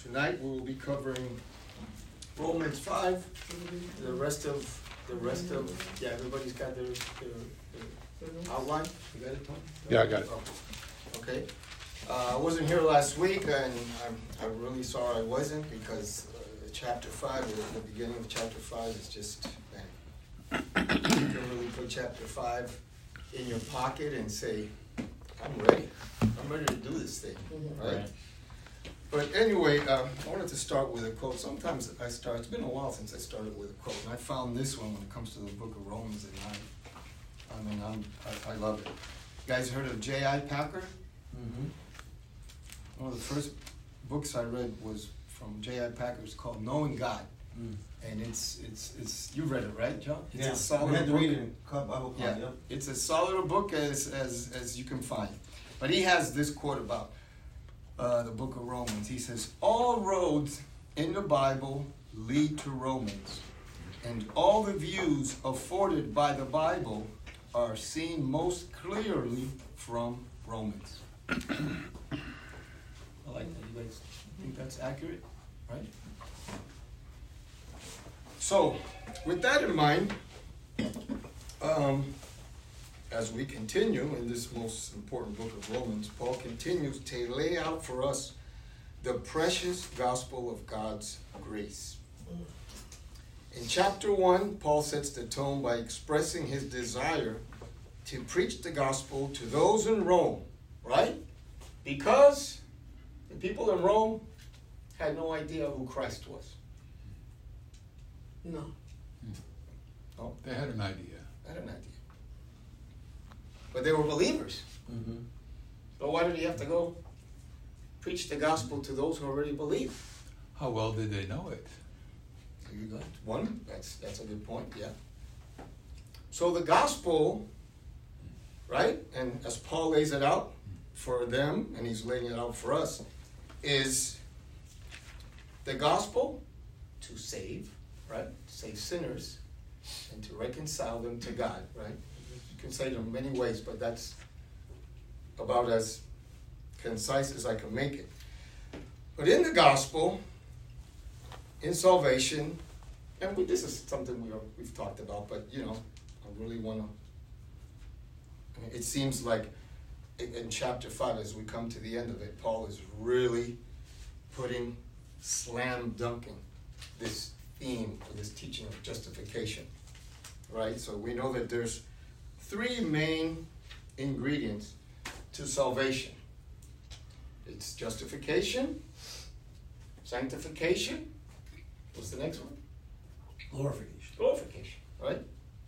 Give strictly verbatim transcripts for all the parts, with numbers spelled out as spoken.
Tonight we will be covering Romans five. The rest of the rest of yeah, everybody's got their, their, their outline. You got it, Tom? Yeah, I got it. Oh. Okay. Uh, I wasn't here last week, and I'm I'm really sorry I wasn't, because uh, chapter five, the beginning of chapter five is just man. You can really put chapter five in your pocket and say, I'm ready. I'm ready to do this thing, right? right. But anyway, um, I wanted to start with a quote. Sometimes I start, it's been a while since I started with a quote, and I found this one when it comes to the book of Romans, and I, I mean, I'm, I, I love it. You guys heard of J I Packer? Mm-hmm. One of the first books I read was from J I Packer. It's called Knowing God. Mm. And it's, it's, it's, you've read it, right, John? It's yeah. a solid we had to book. read it in Bible yeah. Club, yep. It's as solid a book as, as, as you can find. But he has this quote about uh, the book of Romans. He says, all roads in the Bible lead to Romans, and all the views afforded by the Bible are seen most clearly from Romans. I like that. You guys think that's accurate, right? So, with that in mind, um, as we continue in this most important book of Romans, Paul continues to lay out for us the precious gospel of God's grace. In chapter one, Paul sets the tone by expressing his desire to preach the gospel to those in Rome, right? Because the people in Rome had no idea who Christ was. No. Oh, they had an idea. They had an idea. But they were believers. Mm-hmm. So why did he have to go preach the gospel to those who already believe? How well did they know it? There you go. One, that's that's a good point, yeah. So the gospel, right, and as Paul lays it out for them, and he's laying it out for us, is the gospel to save, right, to save sinners, and to reconcile them to God, right? You can say it in many ways, but that's about as concise as I can make it. But in the gospel, in salvation, and we, this is something we are, we've talked about, but, you know, I really want to, I mean, it seems like in, in chapter five, as we come to the end of it, Paul is really putting, slam dunking this theme, or this teaching of justification, right? So we know that there's three main ingredients to salvation. It's justification, sanctification. What's the next one? Glorification. Glorification, right?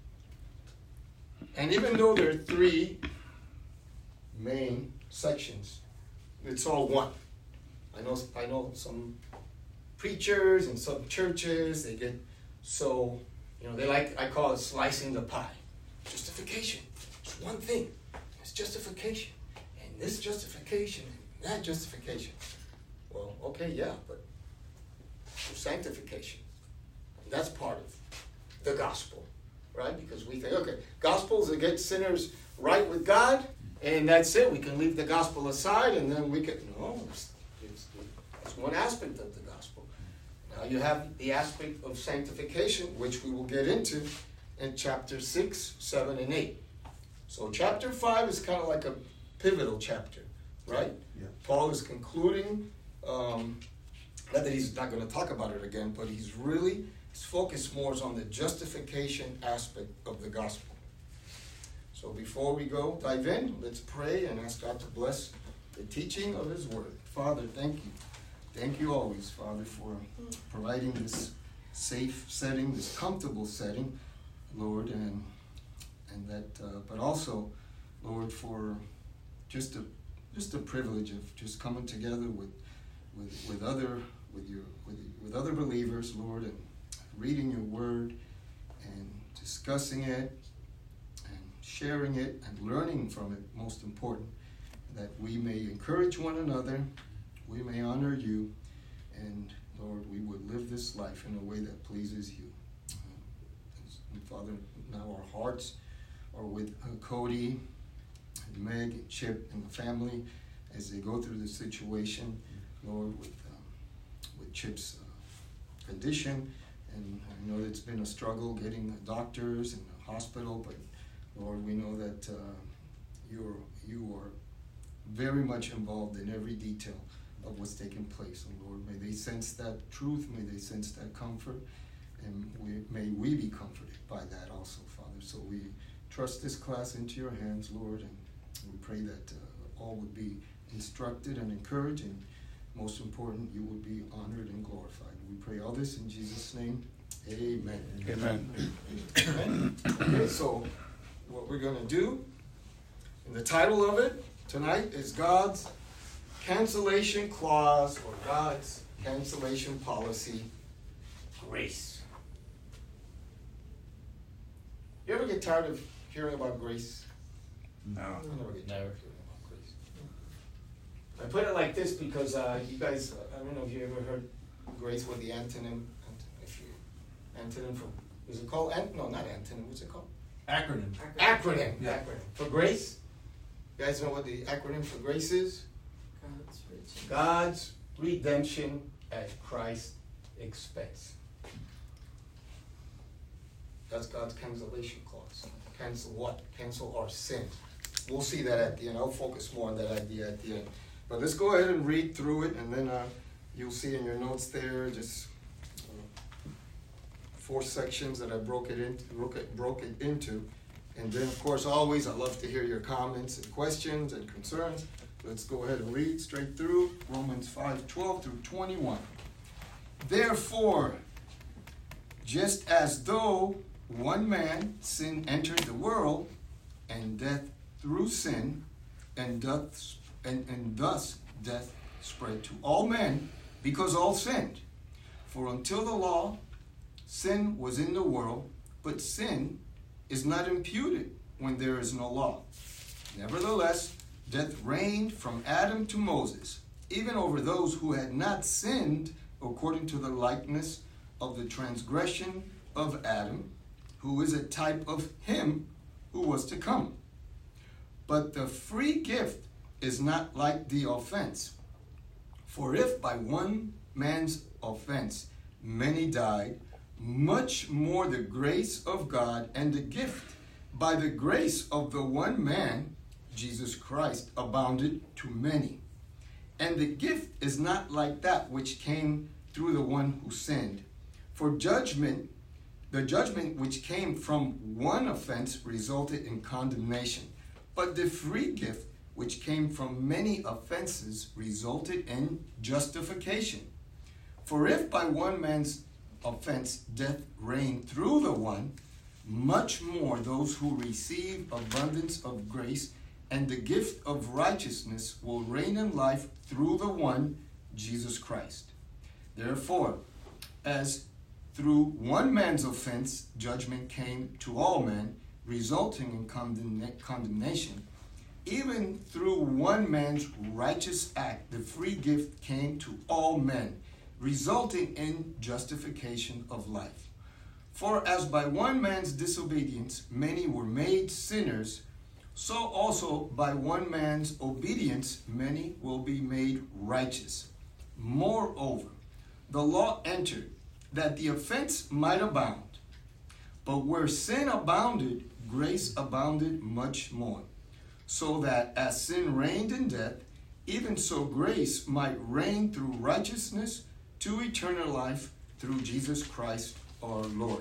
And even though there are three main sections, it's all one. I know, I know some preachers and some churches, they get so, you know, they like, I call it slicing the pie. Justification. It's one thing. It's justification. And this justification, and that justification. Well, okay, yeah, but sanctification. And that's part of the gospel, right? Because we think, okay, gospel is to get sinners right with God, and that's it. We can leave the gospel aside, and then we can, no, it's, it's, it's one aspect of the gospel. Now you have the aspect of sanctification, which we will get into in chapter six, seven, and eight. So chapter five is kind of like a pivotal chapter, right? Yeah. Paul is concluding, um, not that he's not going to talk about it again, but he's really, his focus more is on the justification aspect of the gospel. So before we go dive in, let's pray and ask God to bless the teaching of his word. Father, thank you. Thank you always, Father, for providing this safe setting, this comfortable setting, Lord, and and that, uh, but also, Lord, for just a just the privilege of just coming together with with with other with your with with other believers, Lord, and reading your word and discussing it and sharing it and learning from it. Most important, that we may encourage one another, we may honor you, and Lord, we would live this life in a way that pleases you. And Father, now our hearts are with uh, Cody and Meg and Chip and the family as they go through this situation, Lord, with um, Chip's uh, condition, and I know it's been a struggle getting doctors and a hospital, but Lord, we know that uh, you're, you are very much involved in every detail of what's taking place. And Lord, may they sense that truth, may they sense that comfort, and we, may we be comforted by that also, Father. So we trust this class into your hands, Lord, and we pray that uh, all would be instructed and encouraged, and most important, you would be honored and glorified. We pray all this in Jesus' name. Amen. Amen. Amen. Okay, so what we're going to do, and the title of it tonight is God's Cancellation Clause, or God's Cancellation Policy, Grace. You ever get tired of hearing about grace? No. I never get tired Never. of hearing about grace. I put it like this because uh, you guys, I don't know if you ever heard grace with the antonym. If you antonym for, is it called? Ant, no, not antonym. What's it called? Acronym. Acronym. Yeah. Acronym for grace. You guys know what the acronym for grace is? God's rich. God's redemption at Christ's expense. That's God's cancellation clause. Cancel what? Cancel our sin. We'll see that at the end. I'll focus more on that idea at the end. But let's go ahead and read through it, and then uh, you'll see in your notes there just uh, four sections that I broke it in, broke it, broke it into. And then, of course, always I love to hear your comments and questions and concerns. Let's go ahead and read straight through Romans five twelve through twenty-one. Therefore, just as though one man sin entered the world, and death through sin, and doth and, and thus death spread to all men, because all sinned. For until the law, sin was in the world, but sin is not imputed when there is no law. Nevertheless, death reigned from Adam to Moses, even over those who had not sinned according to the likeness of the transgression of Adam, who is a type of him who was to come. But the free gift is not like the offense. For if by one man's offense many died, much more the grace of God and the gift by the grace of the one man, Jesus Christ, abounded to many. And the gift is not like that which came through the one who sinned. For judgment, the judgment which came from one offense resulted in condemnation, but the free gift which came from many offenses resulted in justification. For if by one man's offense death reigned through the one, much more those who receive abundance of grace and the gift of righteousness will reign in life through the one, Jesus Christ. Therefore, as through one man's offense judgment came to all men, resulting in condemna- condemnation, even through one man's righteous act the free gift came to all men, resulting in justification of life. For as by one man's disobedience many were made sinners, so also by one man's obedience many will be made righteous. Moreover, the law entered that the offense might abound. But where sin abounded, grace abounded much more. So that as sin reigned in death, even so grace might reign through righteousness to eternal life through Jesus Christ our Lord.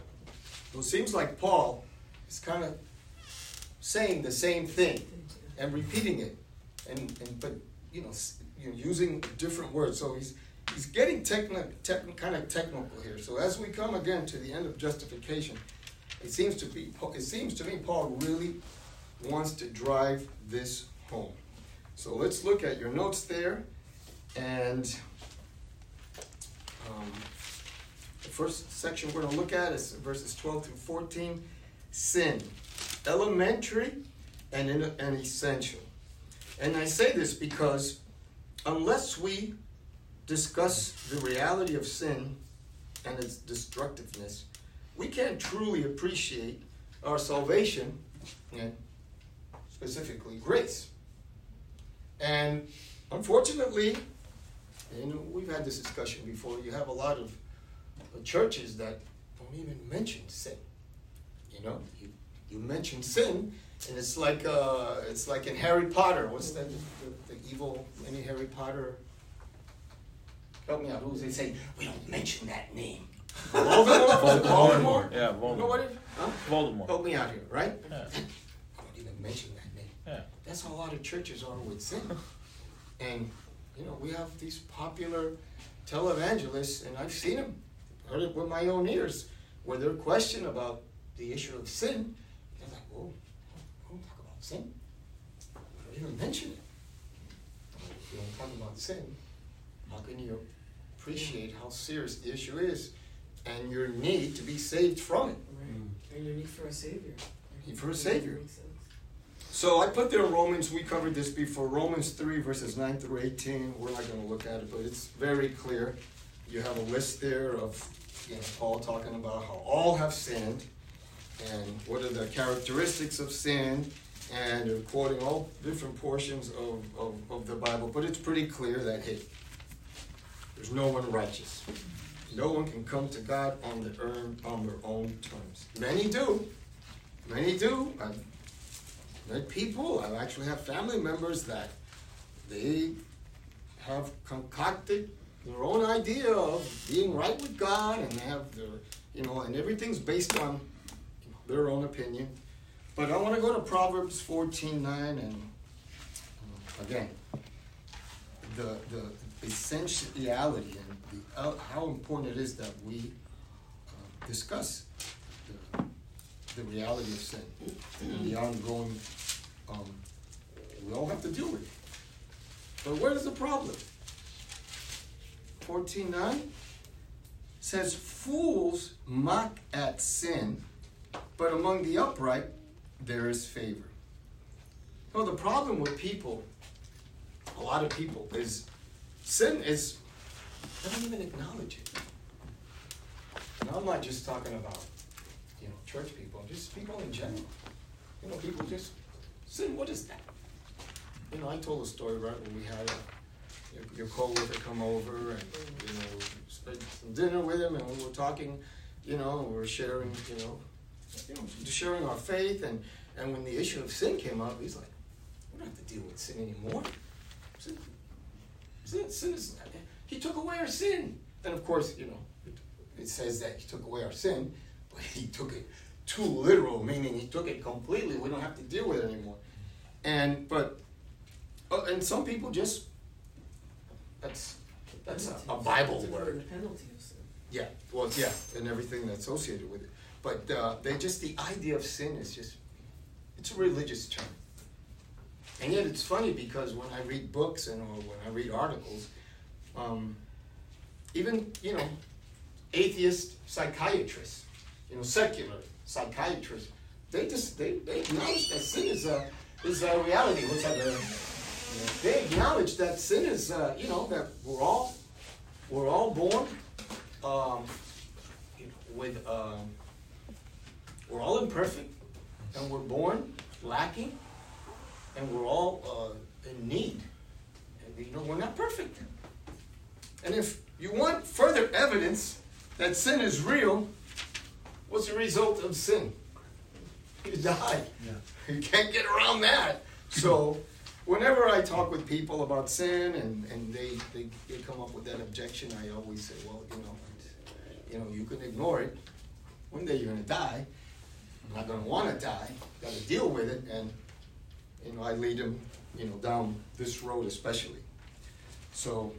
So it seems like Paul is kind of saying the same thing and repeating it, and, and but you know, you know using different words. So he's he's getting techni- tech, kind of technical here. So as we come again to the end of justification, it seems to be it seems to me Paul really wants to drive this home. So let's look at your notes there, and um, the first section we're going to look at is verses twelve through fourteen. Sin, elementary and, in, and essential. And I say this because unless we discuss the reality of sin and its destructiveness, we can't truly appreciate our salvation and specifically grace. And unfortunately, You know, we've had this discussion before. You have a lot of uh, churches that don't even mention sin. You know, you, you mention sin, and it's like uh, it's like in Harry Potter. What's that? The, the evil any Harry Potter? Help me out. Who's they say we don't mention that name? Voldemort. Voldemort. Voldemort. Yeah, You know Voldemort. what it? Huh? Voldemort. Help me out here, right? Yeah. I don't even mention that name. Yeah. That's how a lot of churches are with sin. And, you know, we have these popular televangelists, and I've seen them, heard it with my own ears, where they're questioned about the issue of sin. They're like, whoa, we don't talk about sin. We don't even mention it. If you don't talk about sin, how can you appreciate how serious the issue is and your need to be saved from it? Right. And your need for a savior. Need for a savior. Makes sense. So I put there Romans, we covered this before, Romans three verses nine through eighteen. We're not going to look at it, but it's very clear. You have a list there of, you know, Paul talking about how all have sinned and what are the characteristics of sin, and they're quoting all different portions of, of, of the Bible, but it's pretty clear that, hey, there's no one righteous. No one can come to God on their own, on their own terms. Many do. Many do. I've met people, I actually have family members that they have concocted their own idea of being right with God, and they have their, you know, and everything's based on their own opinion. But I want to go to Proverbs fourteen nine, and uh, again, the the essentiality and the, uh, how important it is that we uh, discuss the, the reality of sin and the ongoing, um, we all have to deal with it. But where is the problem? fourteen nine says, fools mock at sin, but among the upright there is favor. No, the problem with people, a lot of people, is sin is, they don't even acknowledge it. Now, I'm not just talking about, you know, church people, just people in general. You know, people just, sin, what is that? You know, I told a story, right, when we had a, your, your co-worker come over and, you know, spent some dinner with him, and we were talking, you know, we were sharing, you know, you know, sharing our faith, and, and when the issue of sin came up, he's like, we don't have to deal with sin anymore. Sin, sin, sin is, he took away our sin. And of course, you know, it, it says that he took away our sin, but he took it too literal, meaning he took it completely. We don't have to deal with it anymore. And, but, uh, and some people just, that's, that's a, a Bible word. The penalty of sin. Yeah, well, yeah, and everything that's associated with it. But uh, they just, the idea of sin is just, it's a religious term. And yet it's funny because when I read books and or when I read articles, um, even, you know, atheist psychiatrists, you know, secular psychiatrists, they just, they, they acknowledge that sin is a, is a reality. What's that? Uh, they acknowledge that sin is, uh, you know, that we're all, we're all born um, with, um, we're all imperfect, and we're born lacking, and we're all uh, in need. And, you know, we're not perfect. And if you want further evidence that sin is real, what's the result of sin? You die. Yeah. You can't get around that. So whenever I talk with people about sin and, and they, they, they come up with that objection, I always say, well, you know, you know, you can ignore it. One day you're going to die. I'm not going to want to die. Got to deal with it. And, you know, I lead them, you know, down this road especially. So,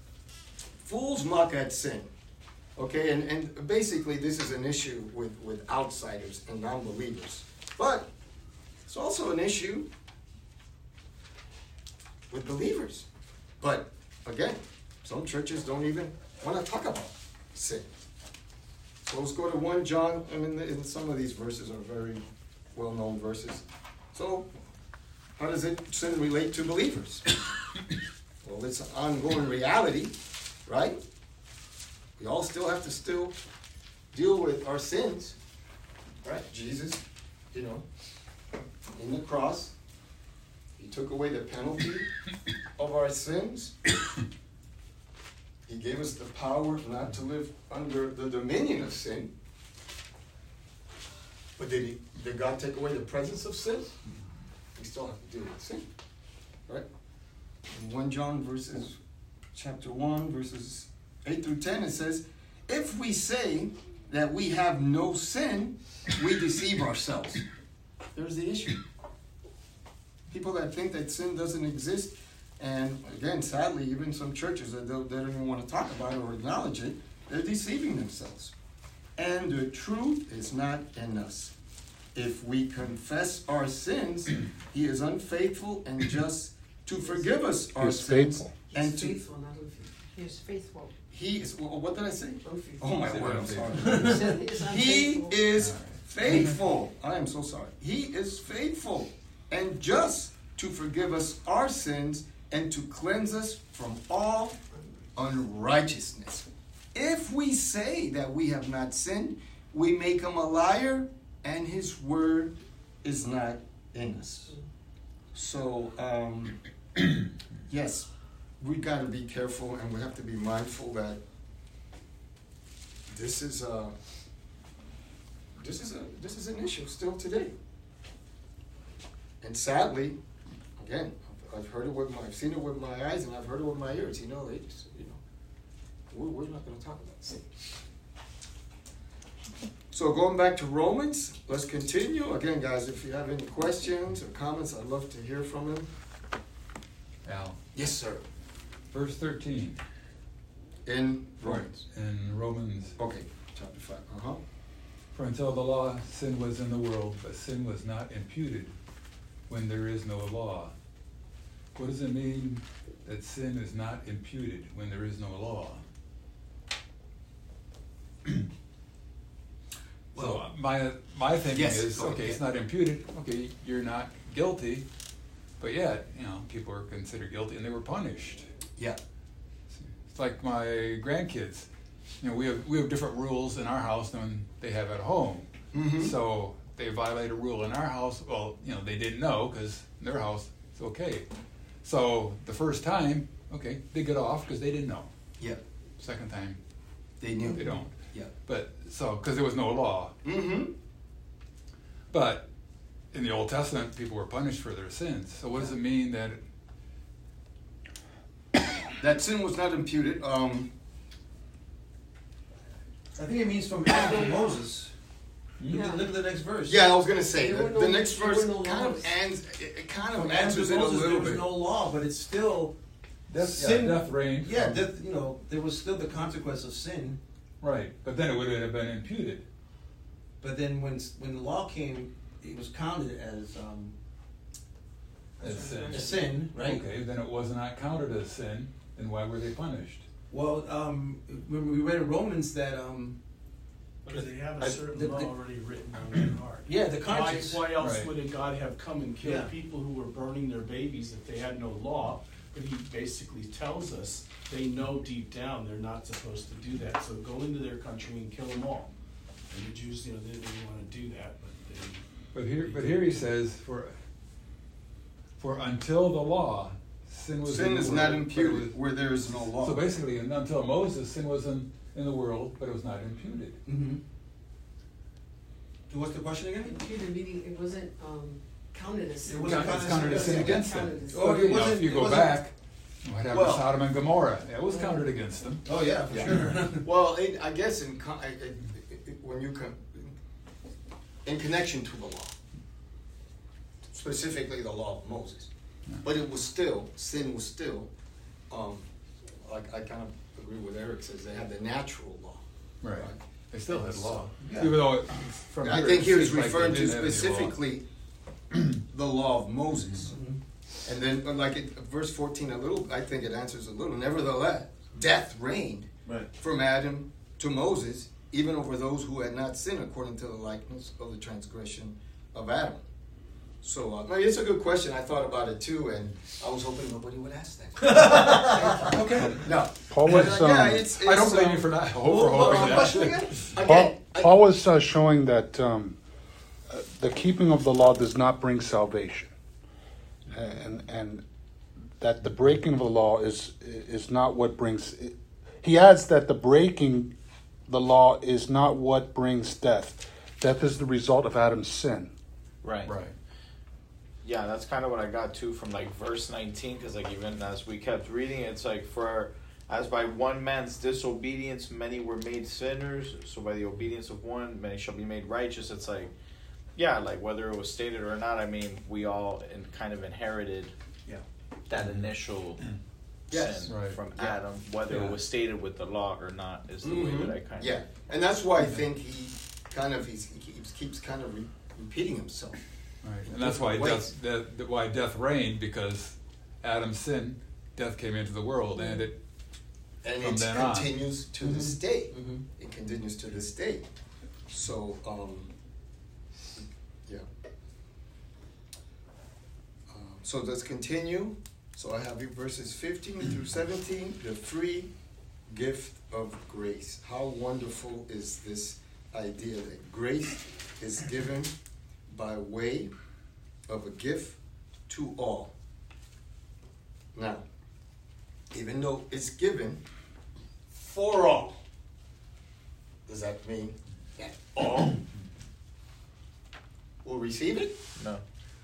fools mock at sin. Okay, and, and basically this is an issue with, with outsiders and non-believers. But it's also an issue with believers. But, again, some churches don't even want to talk about sin. So let's go to First John. I mean, in some of these verses are very well-known verses. So, how does it sin relate to believers? Well, it's an ongoing reality, right? We all still have to still deal with our sins, right? Jesus, you know, in the cross, he took away the penalty of our sins. He gave us the power not to live under the dominion of sin. But did he? Did God take away the presence of sin? We still have to deal with sin, right? In First John verses, chapter one, verses eight through ten, it says, "If we say that we have no sin, we deceive ourselves." There's the issue. People that think that sin doesn't exist, and again, sadly, even some churches that don't, they don't even want to talk about it or acknowledge it, they're deceiving themselves. And the truth is not in us. If we confess our sins, he is unfaithful and just to forgive us our He's sins. faithful. And He's to faithful, not unfaithful. He is faithful. he is, well, what did I say? Unfaithful. Oh my Say word, I'm unfaithful. sorry. He said he is He unfaithful. is faithful. I am so sorry. He is faithful and just to forgive us our sins and to cleanse us from all unrighteousness. If we say that we have not sinned, we make him a liar, and his word is not in us. So, um, yes, we got to be careful, and we have to be mindful that this is a this is a this is an issue still today. And sadly, again, I've heard it with my, I've seen it with my eyes, and I've heard it with my ears. You know, they just, you know, we're, we're not going to talk about sin. So going back to Romans, let's continue. Again, guys, if you have any questions or comments, I'd love to hear from them. Al, Yes, sir. verse thirteen. In Romans. In Romans. Okay, chapter five. Uh-huh. For until the law, sin was in the world, but sin was not imputed when there is no law. What does it mean that sin is not imputed when there is no law? So uh, my my thinking Yes, is, go okay, ahead. it's not imputed. Okay, you're not guilty, but yet, you know, people are considered guilty and they were punished. Yeah. It's like my grandkids. You know, we have we have different rules in our house than they have at home. Mm-hmm. So they violate a rule in our house. Well, you know, they didn't know because in their house it's okay. So the first time, okay, they get off because they didn't know. Yeah. Second time, They knew. they don't. Yeah. But so because there was no law. Mm-hmm. But in the Old Testament, people were punished for their sins. So what does it mean that? That sin was not imputed. Um, I think it means from Adam to Moses. Look, Yeah. at, look at the next verse. yeah, I was gonna say There the, were the no- next there verse were no kind of laws. ends. It, it kind of From Adam answers to it a Moses, there little was bit. no law, but it's still Death, sin. yeah, death reigned. Yeah, from- death, you know, there was still the consequence of sin. Right, but then it would have been imputed. But then when when the law came, it was counted as um, As sin. a sin, right? Okay, then it was not counted as sin. Then why were they punished? Well, um, when we read in Romans that um, Because they have I- a certain the- law the- already written on their heart. yeah, the Why, conscience. why else Right. would God have come and killed Yeah. people who were burning their babies if they had no law? But he basically tells us they know deep down they're not supposed to do that. So go into their country and kill them all. And the Jews, you know, they didn't want to do that, but they. But here, but here he says, for for until the law, sin was in Sin the is world, not but it imputed was- where there is no law. So basically, un- until Moses, sin was in, in the world, but it was not imputed. Mm-hmm. So what's the question again? Imputed meaning it wasn't um, counted as sin. It wasn't It's counted counted as as sin sin. against them. Counted as Oh, sin. it You know, wasn't- if you it go wasn't- back, what happened Well- to Sodom and Gomorrah? That was counted against them. Oh yeah, for Yeah. sure. Well, it, I guess in con- it, it, it, when you con- in connection to the law, specifically the law of Moses, Yeah. but it was still sin was still, um, like I kind of agree with Eric says they had the natural law. Right. They still had law, Yeah. even though it, from I here, think it here he's seems like they referring to didn't have any law. specifically the law of Moses. Mhm. And then, uh, like it, verse fourteen, a little, I think it answers a little. Nevertheless, death reigned Right. from Adam to Moses, even over those who had not sinned according to the likeness of the transgression of Adam. So, uh, no, it's a good question. I thought about it too, and I was hoping nobody would ask that. Okay. No. Paul was, yeah, um, it's, it's, I don't blame um, you for not. Well, For well, hoping my that. question again? Paul, Again, I- Paul was uh, showing that um, uh, the keeping of the law does not bring salvation, and and that the breaking of the law is is not what brings. he adds that the breaking the law is not what brings death. Death is the result of Adam's sin. Right. Right. Yeah, that's kind of what I got too from like verse nineteen, because like even as we kept reading, it's like for as by one man's disobedience many were made sinners, so by the obedience of one many shall be made righteous. It's like, yeah, like whether it was stated or not, I mean, we all in, kind of inherited Yeah. that initial Yes. sin Right. from Yeah. Adam, whether Yeah. it was stated with the law or not, is the way Mhm. that I kind of Yeah, and that's why I think he kind of he's, he keeps keeps kind of re- repeating himself. Right, and that's why Ways. death, death, why death reigned, because Adam's sin, death came into the world, and it And From it then on. continues to Mhm. this day. Mhm. It continues to this day. So, um, yeah. Um, so let's continue. So I have you verses fifteen through seventeen, the free gift of grace. How wonderful is this idea that grace is given by way of a gift to all. Now, even though it's given for all, does that mean that all will receive it? no.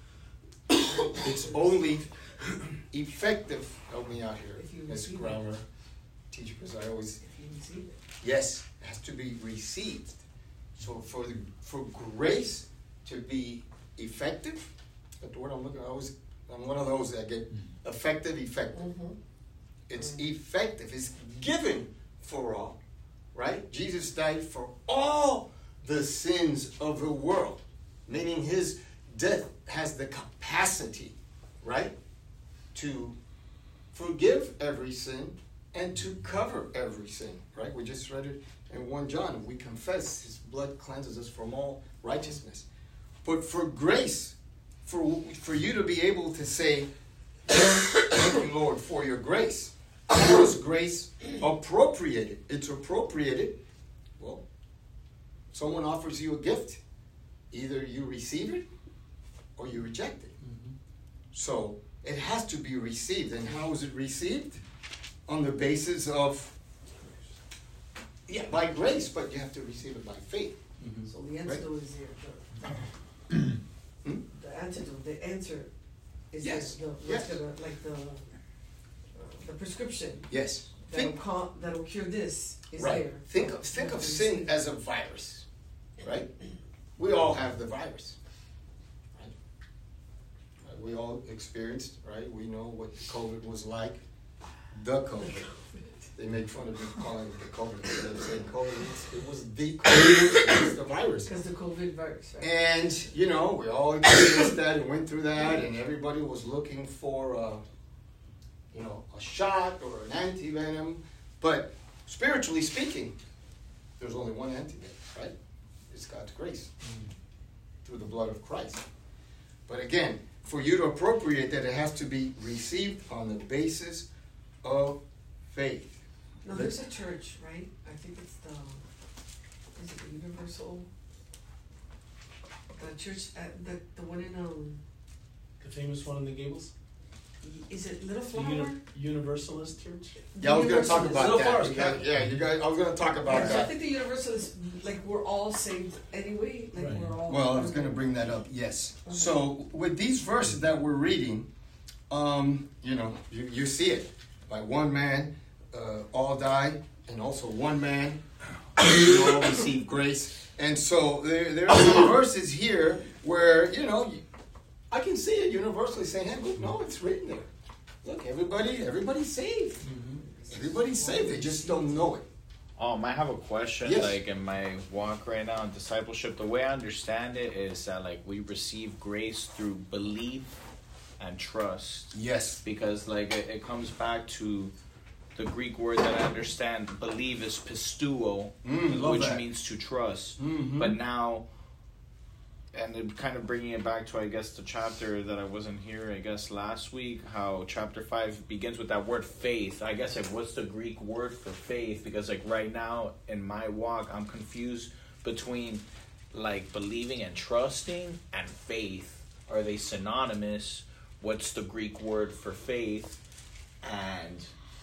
It's only effective. Help me out here, If you Miss receive it. Grammar teacher, because I always If you receive it. yes, it has to be received. So for the for grace to be effective, that's the word I'm looking. I always I'm one of those that get effective, effective. Mm-hmm. It's effective. It's given for all, right? Jesus died for all the sins of the world, meaning his death has the capacity, right, to forgive every sin and to cover every sin, right? We just read it in First John. We confess his blood cleanses us from all righteousness. But for grace, for, for you to be able to say, thank you, Lord, for your grace. How is grace appropriated? It's appropriated. Well, someone offers you a gift. Either you receive it or you reject it. Mhm. So it has to be received. And how is it received? On the basis of, yeah, by grace, but you have to receive it by faith. Mhm. So the antidote is there. The, Hmm? the antidote, the answer is Yes. there. The, Yes. what's gonna, like the, uh, the prescription Yes. that'll, Think, cal- that'll cure this is right. there. Think of, think of sin as a virus, right? We all have the virus. Right? Right, we all experienced, right? We know what COVID was like. The COVID. They make fun of me calling it the COVID instead of saying COVID. It was the COVID. It was the virus. Because the COVID virus, right? And, you know, we all experienced that and went through that, and everybody was looking for, a, you know, a shot or an antivenom. But spiritually speaking, there's only one antidote, right? It's God's grace through the blood of Christ. But again, for you to appropriate that, it has to be received on the basis of faith. No, there's a church, right? I think it's the, is it the Universal? The church, uh, the, the one in, um, The famous one in the Gables? is it Little The Flower? Uni- Universalist Church? Yeah, I was going to talk Universalist. about Little that. Flowers You guys- Catholic. yeah, you guys. I was going to talk about Yeah, so I that. think the Universalist, like, we're all saved anyway, like, Right. we're all. Well, I was going to bring that up. Yes. So with these verses that we're reading, um, you know, you, you see it. By one man, uh, all die, and also one man, you all receive grace. And so there, there are some verses here where, you know, I can see it universally saying, hey, look, no, it's written there. Look, everybody, everybody's saved. Everybody's saved. They just don't know it. Um, I have a question. Yes. Like in my walk right now in discipleship, the way I understand it is that like we receive grace through belief and trust. Yes. Because like it, it comes back to the Greek word that I understand. Believe is pistuo, Mm, love which that. means to trust. Mhm. But now, and it kind of bringing it back to I guess the chapter that I wasn't here I guess last week, how chapter five begins with that word faith. I guess like what's the Greek word for faith? Because like right now in my walk I'm confused between like believing and trusting and faith. Are they synonymous? What's the Greek word for faith? And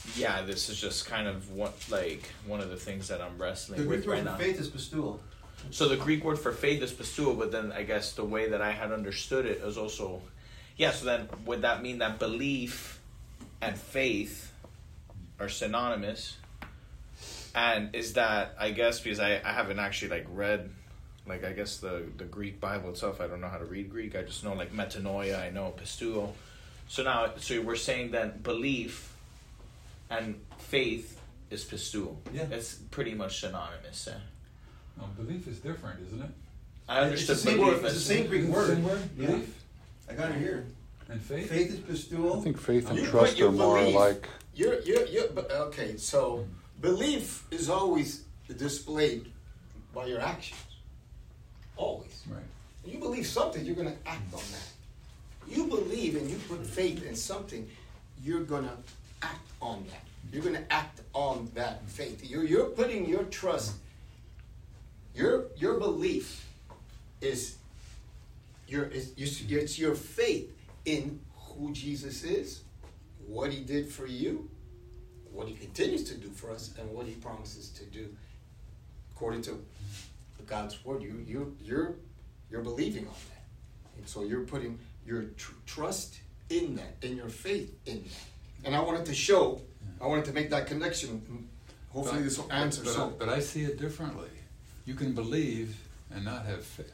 yeah, this is just kind of what like one of the things that I'm wrestling The with Greek right word now. for faith is pistuo. So the Greek word for faith is pisteuo, but then I guess the way that I had understood it is also, yeah. So then would that mean that belief and faith are synonymous? And is that, I guess, because I, I haven't actually like read, like I guess the, the Greek Bible itself. I don't know how to read Greek. I just know like metanoia. I know pisteuo. So now, so we're saying that belief and faith is pisteuo. Yeah. It's pretty much synonymous. Eh? No, belief is different, isn't it? I understood It's the same belief word- it's as the same Greek Isn't it word. the same word? Yeah. Belief I got it here. and faith? Faith is pistuo. I think faith and You trust put your are more belief- like. You're, you're, you're, but, okay, so belief is always displayed by your actions. Always. Right. You believe something, you're going to act on that. You believe and you put faith in something, you're going to act on that. You're going to act on that faith. You're, you're putting your trust, your, your belief is your, is, it's your faith in who Jesus is, what he did for you, what he continues to do for us, and what he promises to do according to God's word. You, you, you're, you're believing on that. And so you're putting your tr- trust in that, in your faith in that. And I wanted to show, I wanted to make that connection. Hopefully But- this will answer. But, So, but I see it differently. You can believe and not have faith.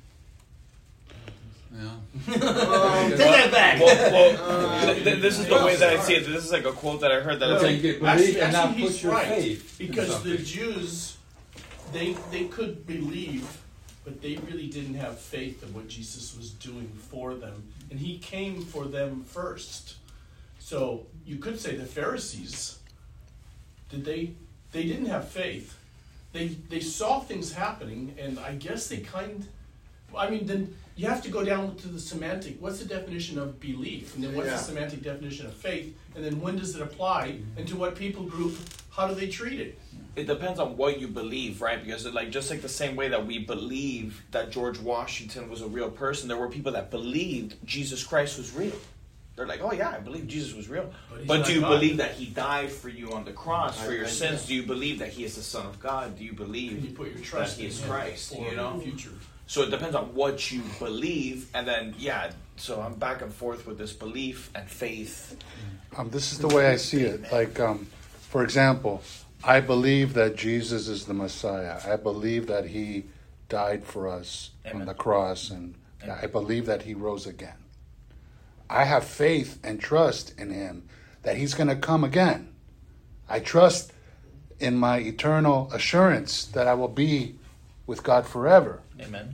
Yeah. um, Take that back. Well, well Uh, th- th- this is the way that I see it. This is like a quote that I heard that Well, it's you like, can believe Actually, and not actually, put he's your right, faith in because the something. Jews, they they could believe, but they really didn't have faith in what Jesus was doing for them, and he came for them first. So you could say the Pharisees, did they? They didn't have faith. They they saw things happening, and I guess they kind. I mean, then you have to go down to the semantic. What's the definition of belief? And then what's Yeah. the semantic definition of faith? And then when does it apply? And to what people group? How do they treat it? it depends on what you believe, right? Because it, like just like the same way that we believe that George Washington was a real person, there were people that believed Jesus Christ was real. They're like, oh yeah, I believe Jesus was real. But he's But not do you God. believe that he died for you on the cross for I- your I- sins? Do you believe that he is the Son of God? Do you believe Can you put your trust that he in is him Christ? for You know, the future? so it depends on what you believe, and then yeah. So I'm back and forth with this belief and faith. Um, this is the way I see it. Like, um, for example, I believe that Jesus is the Messiah. I believe that he died for us Amen. on the cross, and Amen. I believe that he rose again. I have faith and trust in him that he's going to come again. I trust in my eternal assurance that I will be with God forever. Amen.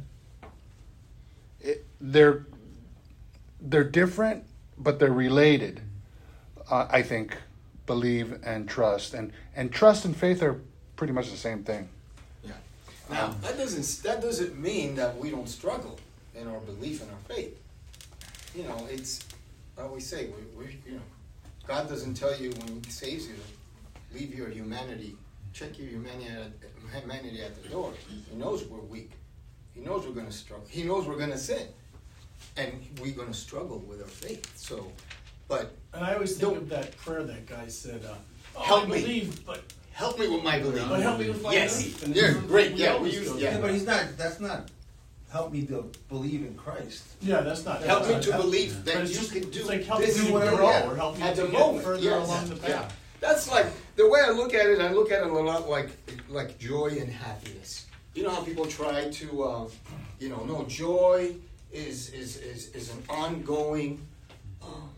It, they're they're different, but they're related. Uh, I think believe and trust, and and trust and faith are pretty much the same thing. yeah. Now that doesn't that doesn't mean that we don't struggle in our belief and our faith. You know, it's I always say we we you know, God doesn't tell you when He saves you, leave your humanity, check your humanity at, humanity at the door. He knows we're weak. He knows we're going to struggle. He knows we're going to sin, and we're going to struggle with our faith. So, but And I always think Don't- of that prayer that guy said, uh, oh, Help I me. believe, but, help me with my belief. but help me with my Yes. belief. And Yeah, this is great. what Yeah, always we use- go yeah. Yeah, through. but he's not. That's not. Help me to believe in Christ. Yeah, that's not. Help that's me not- to help- believe but that it's you just- can do It's like help this me to whatever, grow, yeah, or help me at to the get moment, further yes, along the yeah. path. That's like the way I look at it. I look at it a lot like like joy and happiness. You know how people try to, uh, you know, no, joy is is is, is an ongoing um,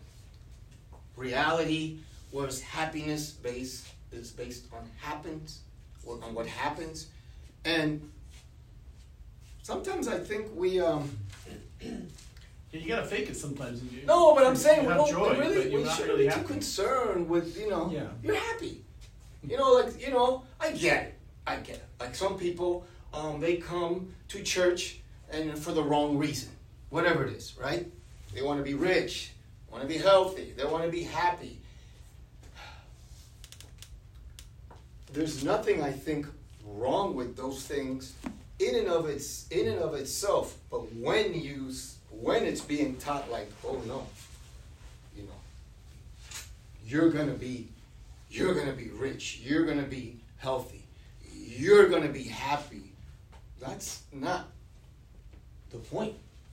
reality, whereas happiness based is based on happens, or on what happens, and sometimes I think we. Um, Yeah, you gotta fake it sometimes. and you- No, but I'm saying you we have don't joy, really. but you're We not shouldn't really be too happy. concerned with you know. Yeah. You're happy. You know, like you know, I get it. I get it. Like some people, um, they come to church and for the wrong reason, whatever it is, right? They want to be rich, want to be healthy, they want to be happy. There's nothing I think wrong with those things in and of its in and of itself, but when you when it's being taught like, oh no, you know, you're gonna be you're going to be rich, you're going to be healthy, you're going to be happy. That's not the point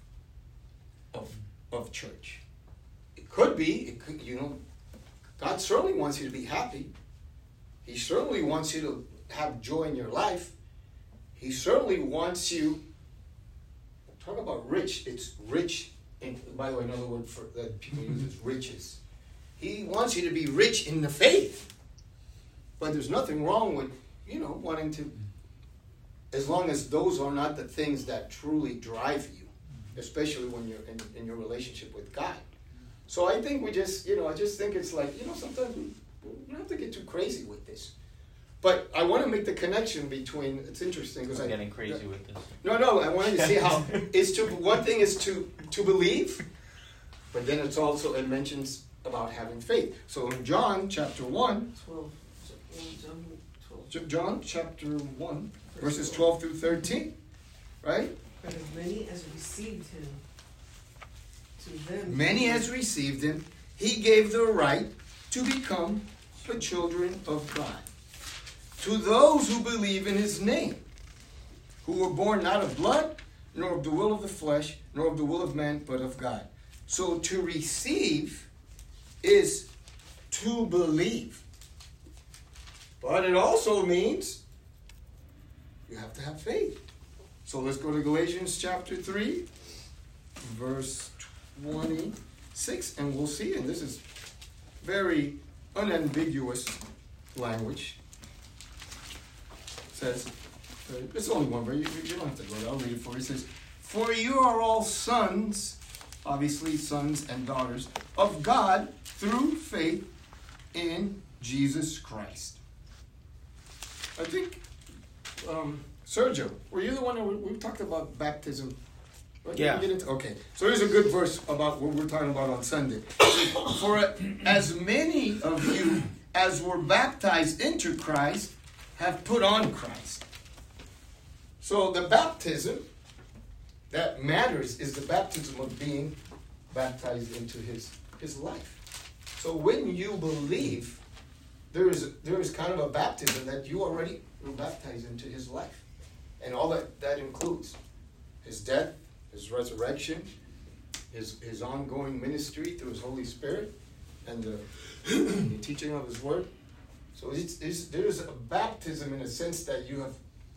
of of church. It could be, it could, you know, God certainly wants you to be happy. He certainly wants you to have joy in your life. He certainly wants you, talk about rich, it's rich, in, by the way, another word for that people use is riches. He wants you to be rich in the faith. But there's nothing wrong with, you know, wanting to, as long as those are not the things that truly drive you, especially when you're in, in your relationship with God. So I think we just, you know, I just think it's like, you know, sometimes we, we don't have to get too crazy with this. But I want to make the connection between, it's interesting because I'm I... getting crazy uh, with this. No, no, I wanted to see how, it's to, one thing is to, to believe, but then it's also, it mentions about having faith. So in John chapter one, twelve. John twelve. John chapter one, verses twelve through thirteen, right? But as many as received him, to them... Many as received him, he gave the right to become the children of God. To those who believe in his name, who were born not of blood, nor of the will of the flesh, nor of the will of man, but of God. So to receive is to believe. But it also means you have to have faith. So let's go to Galatians chapter three, verse twenty-six, and we'll see. And this is very unambiguous language. It says, it's only one verse, you, you don't have to go there, I'll read it for you. It says, for you are all sons, obviously sons and daughters, of God through faith in Jesus Christ. I think, um, Sergio, were you the one that we, we talked about baptism? What, yeah. Did we get into? Okay. So here's a good verse about what we're talking about on Sunday. For as many of you as were baptized into Christ have put on Christ. So the baptism that matters is the baptism of being baptized into his, his life. So when you believe, there is there is kind of a baptism that you already were baptized into his life. And all that, that includes his death, his resurrection, his his ongoing ministry through his Holy Spirit, and the, the teaching of his word. So it's, it's, there's a baptism in a sense that you have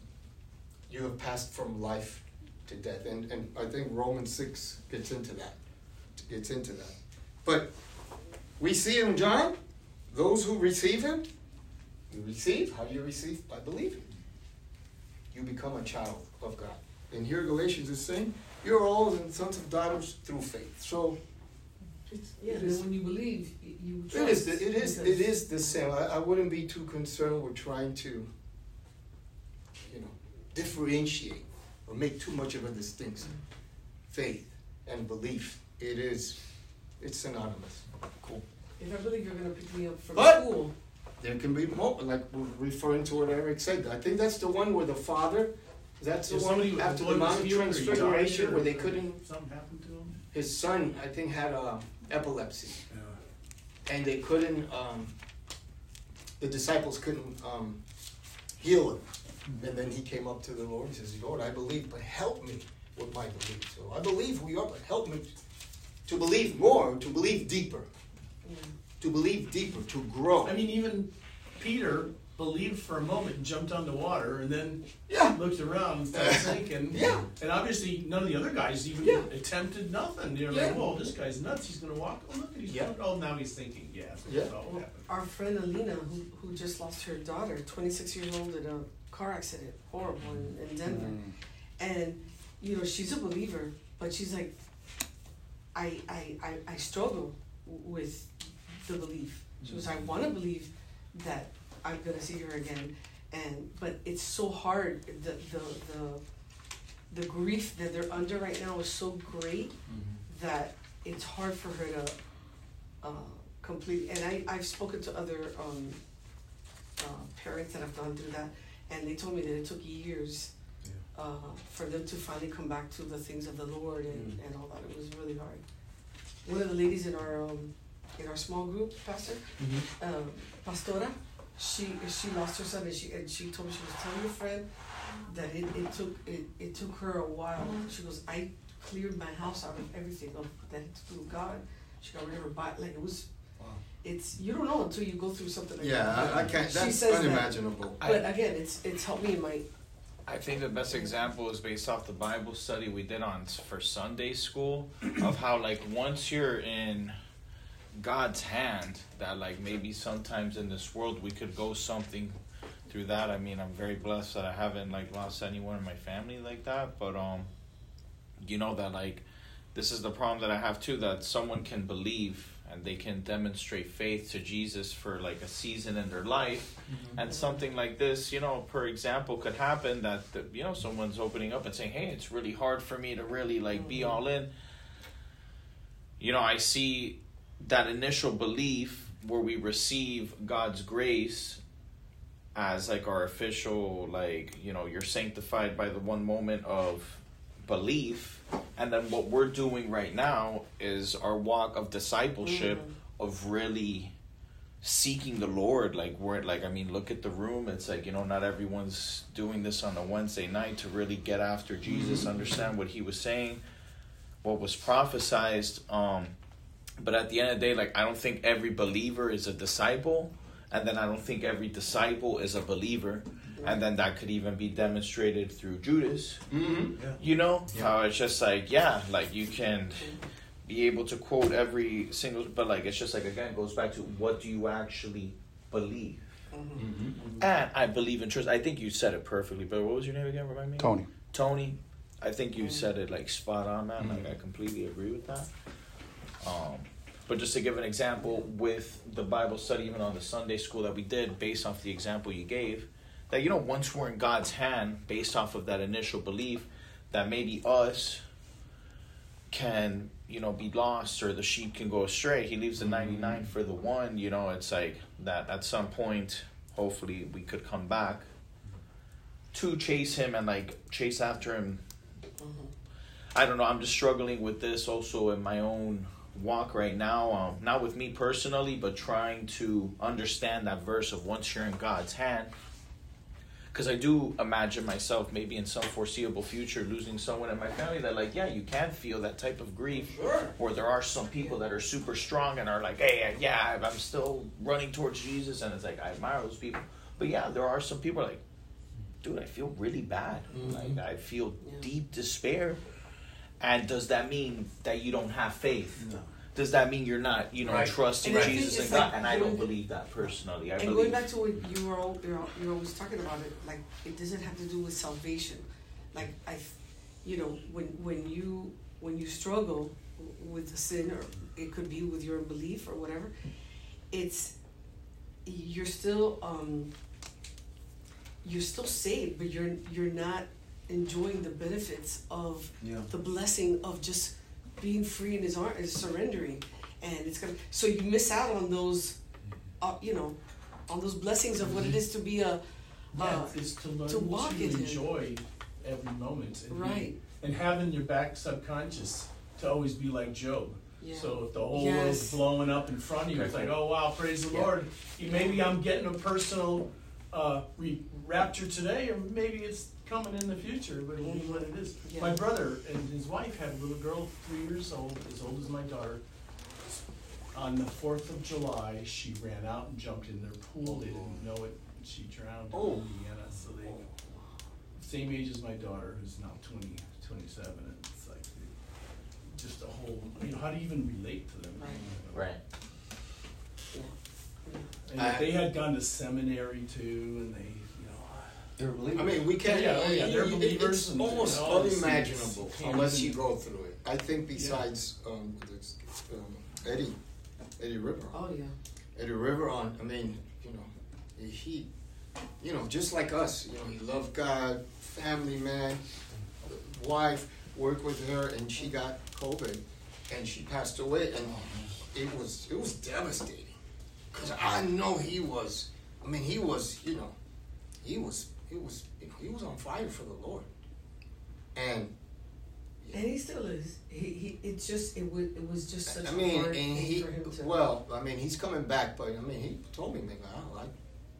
you have passed from life to death. And, and I think Romans six gets into that. Gets into that. But we see in John, those who receive him, you receive. How do you receive? By believing. You become a child of God. And here Galatians is saying, you're all sons of daughters through faith. So it's, Yeah, it and is, when you believe, you- you trust. it is, the, it is, it because- is the same. I, I wouldn't be too concerned with trying to, you know, differentiate or make too much of a distinction. Faith and belief, it is, it's synonymous. Cool. If I believe you're going to pick me up from But- school, There can be more, like we're referring to what Eric said. I think that's the one where the father, that's the If one somebody- after the blood was Mount of healed or he died Transfiguration or where they couldn't, Something happened to him? his son, I think, had uh, epilepsy. Yeah. And they couldn't, um, the disciples couldn't um, heal him. And then he came up to the Lord and says, Lord, I believe, but help me with my belief. So I believe who you are, but help me to believe more, to believe deeper. yeah. To believe deeper, to grow. I mean, even Peter believed for a moment and jumped on the water and then Yeah. looked around and started sinking. Yeah. And obviously, none of the other guys even Yeah. attempted nothing. They're Yeah. like, whoa, this guy's nuts. He's going to walk. Oh, look, he's Yeah. going Oh, now he's thinking. Yeah. So Yeah. that's all Well, happened. our friend Alina, who, who just lost her daughter, twenty-six years old, in a car accident, horrible, in, in Denver. Mm. And, you know, she's a believer, but she's like, I, I, I, I struggle with the belief. She was, I want to believe that I'm going to see her again. And, but it's so hard. The, the, the, the grief that they're under right now is so great that it's hard for her to uh, complete. And I, I've spoken to other um, uh, parents that have gone through that, and they told me that it took years uh, for them to finally come back to the things of the Lord and, Mm. and all that. It was really hard. One of the ladies in our um, in our small group, Pastor, Mhm. um, Pastora, she she lost her son, and she and she told me she was telling a friend that it, it took it, it took her a while. She goes, I cleared my house out of everything of that had to do with God. She got rid of her body. Like it was, Wow. it's you don't know until you go through something like Yeah, that. I, I can't, She that's says that. unimaginable. But again, it's it's helped me in my. I think the best example is based off the Bible study we did on for Sunday school of how like once you're in God's hand, that like maybe sometimes in this world we could go something through that. I mean, I'm very blessed that I haven't like lost anyone in my family like that, but um you know that like this is the problem that I have too, that someone can believe and they can demonstrate faith to Jesus for like a season in their life. Mm-hmm. And something like this, you know, per example, could happen that, the, you know, someone's opening up and saying, hey, it's really hard for me to really like be all in. You know, I see that initial belief where we receive God's grace as like our official, like, you know, you're sanctified by the one moment of belief. And then what we're doing right now is our walk of discipleship, mm. of really seeking the Lord. Like we're like, I mean, look at the room. It's like, you know, not everyone's doing this on a Wednesday night to really get after Jesus, mm-hmm. understand what he was saying, what was prophesized. Um, but at the end of the day, like, I don't think every believer is a disciple. And then I don't think every disciple is a believer. And then that could even be demonstrated through Judas. Mm-hmm. Yeah. You know? Yeah. How it's just like, yeah, like you can be able to quote every single, but like it's just like, again, it goes back to what do you actually believe? Mm-hmm. Mm-hmm. And I believe in trust. I think you said it perfectly, but what was your name again? Remind me? Tony. Tony. I think you said it like spot on, man. Mm-hmm. Like I completely agree with that. Um, but just to give an example with the Bible study, even on the Sunday school that we did, based off the example you gave, that, you know, once we're in God's hand, based off of that initial belief, that maybe us can, you know, be lost or the sheep can go astray. He leaves the ninety-nine for the one, you know, it's like that at some point, hopefully we could come back to chase him and like chase after him. Mm-hmm. I don't know, I'm just struggling with this also in my own walk right now, um, not with me personally, but trying to understand that verse of once you're in God's hand. Because I do imagine myself maybe in some foreseeable future losing someone in my family that, like, yeah, you can feel that type of grief. Sure. Or there are some people that are super strong and are like, hey, yeah, I'm still running towards Jesus. And it's like, I admire those people. But yeah, there are some people like, dude, I feel really bad. Mm-hmm. Like, I feel yeah. deep despair. And does that mean that you don't have faith? No. Does that mean you're not, you know, right. trusting and Jesus and God? Like, and I don't believe that personally. I and believe. Going back to what you were, all, you're, you're always talking about it, like it doesn't have to do with salvation. Like I, you know, when when you when you struggle with a sin, or it could be with your belief or whatever, it's you're still um, you're still saved, but you're you're not enjoying the benefits of yeah. the blessing of just being free in his arm and surrendering, and it's gonna. So you miss out on those, uh, you know, on those blessings of what it is to be a. Yeah, uh, it's to learn to, walk to enjoy him. Every moment, and right? Be, and having your back subconscious to always be like Job. Yeah. So if the whole yes. world's blowing up in front of you, it's like, oh wow, praise the yeah. Lord. Maybe I'm getting a personal uh, re- rapture today, or maybe it's coming in the future, but it'll be what it is. Yeah. My brother and his wife had a little girl, three years old, as old as my daughter. On the fourth of July, she ran out and jumped in their pool. They didn't know it. And she drowned oh. in Indiana. So they, same age as my daughter, who's now twenty, twenty-seven. And it's like just a whole, you know, how do you even relate to them? Right. right. Yeah. And I, they had gone to seminary too, and they, They're believers. I mean, we can't. Yeah, oh yeah, they're believers. It's almost unimaginable unless you go through it. I think besides yeah. um, this, um, Eddie, Eddie River. Oh yeah. Eddie River on. I mean, you know, he, you know, just like us. You know, he loved God, family man, wife, worked with her, and she got COVID, and she passed away, and it was it was devastating, because I know he was. I mean, he was. You know, he was. He was, you know, he was on fire for the Lord, and And he still is. He, he it's just it was it was just such I mean, a hard and thing he for him to. well, I mean, he's coming back, but I mean, he told me, man, I, I,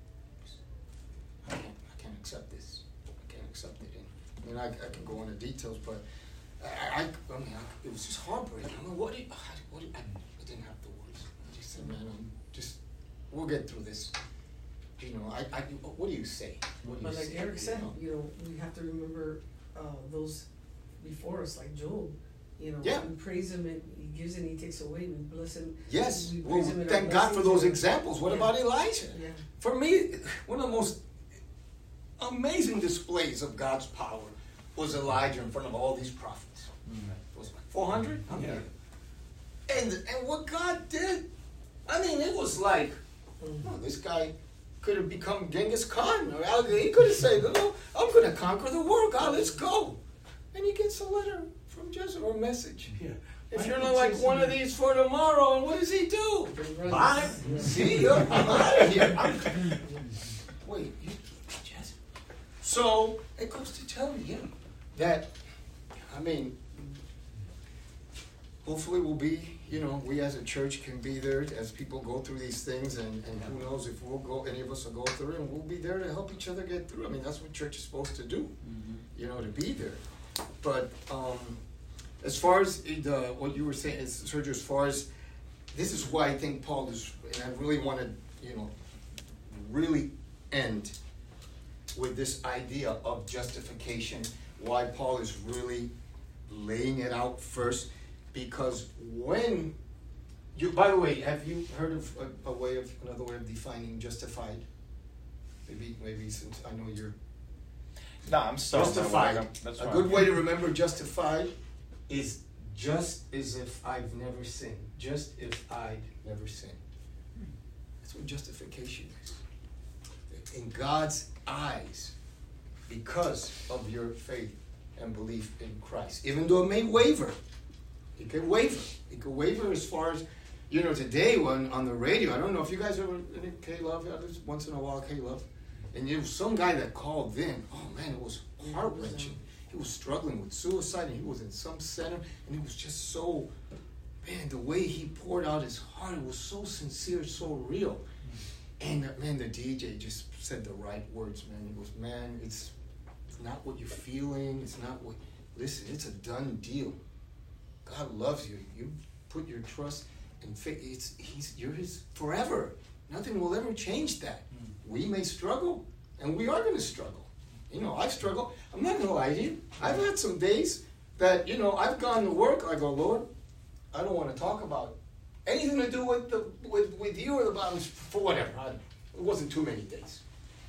I can't, I can't accept this. I can't accept it. And, I mean, I, I can go into details, but I, I, I mean, I, it was just heartbreaking. I mean, what did, what did, I, I didn't have the words. I just said, man, I'm just, we'll get through this. You know, I, I, what do you say? What do But you like say, Eric you said, know? you know, we have to remember uh, those before us, like Job. You know, Yeah. we praise him and he gives and he takes away. We bless him. Yes, we well, praise him in our thank God for blessings those and- examples. What Yeah. about Elijah? Yeah. For me, one of the most amazing displays of God's power was Elijah in front of all these prophets. It was like four hundred? Yeah. And, and what God did, I mean, it was like, oh, this guy could have become Genghis Khan. Or Al- he could have said, oh, I'm going to conquer the world, God, let's go. And he gets a letter from Jezebel, a message. Yeah. If I you're could not like say one of something- these for tomorrow, and what does he do? Right. Bye. See you. I'm out of here. I'm, wait, you, Jezebel. So it goes to tell you that, I mean, hopefully we'll be, you know, we as a church can be there as people go through these things, and, and who knows if we'll go, any of us will go through it, and we'll be there to help each other get through. I mean, that's what church is supposed to do, you know, to be there. But um, as far as the, what you were saying, is, Sergio, as far as, this is why I think Paul is, and I really want to, you know, really end with this idea of justification, why Paul is really laying it out first, because when you, by the way, have you heard of a, a way of, another way of defining justified? Maybe, maybe since I know you're No, I'm still justified. That's A fine. good way to remember justified is just as if I've never sinned. Just if I'd never sinned. That's what justification is. In God's eyes, because of your faith and belief in Christ. Even though it may waver. It could waver. It could waver as far as, you know, today when on the radio, I don't know if you guys ever, K-Love, once in a while, K-Love. And there was some guy that called in. Oh man, it was heart-wrenching. He was struggling with suicide, and he was in some center, and it was just so, man, the way he poured out his heart, it was so sincere, so real. And uh, man, the D J just said the right words, man. He goes, man, it's, it's not what you're feeling. It's not what, listen, it's a done deal. God loves you. You put your trust and faith. It's, he's, you're his forever. Nothing will ever change that. We may struggle, and we are going to struggle. You know, I've struggled. I'm not going to lie to you. I've had some days that, you know, I've gone to work. I go, Lord, I don't want to talk about anything to do with the with, with you or the Bible, for whatever. I, it wasn't too many days.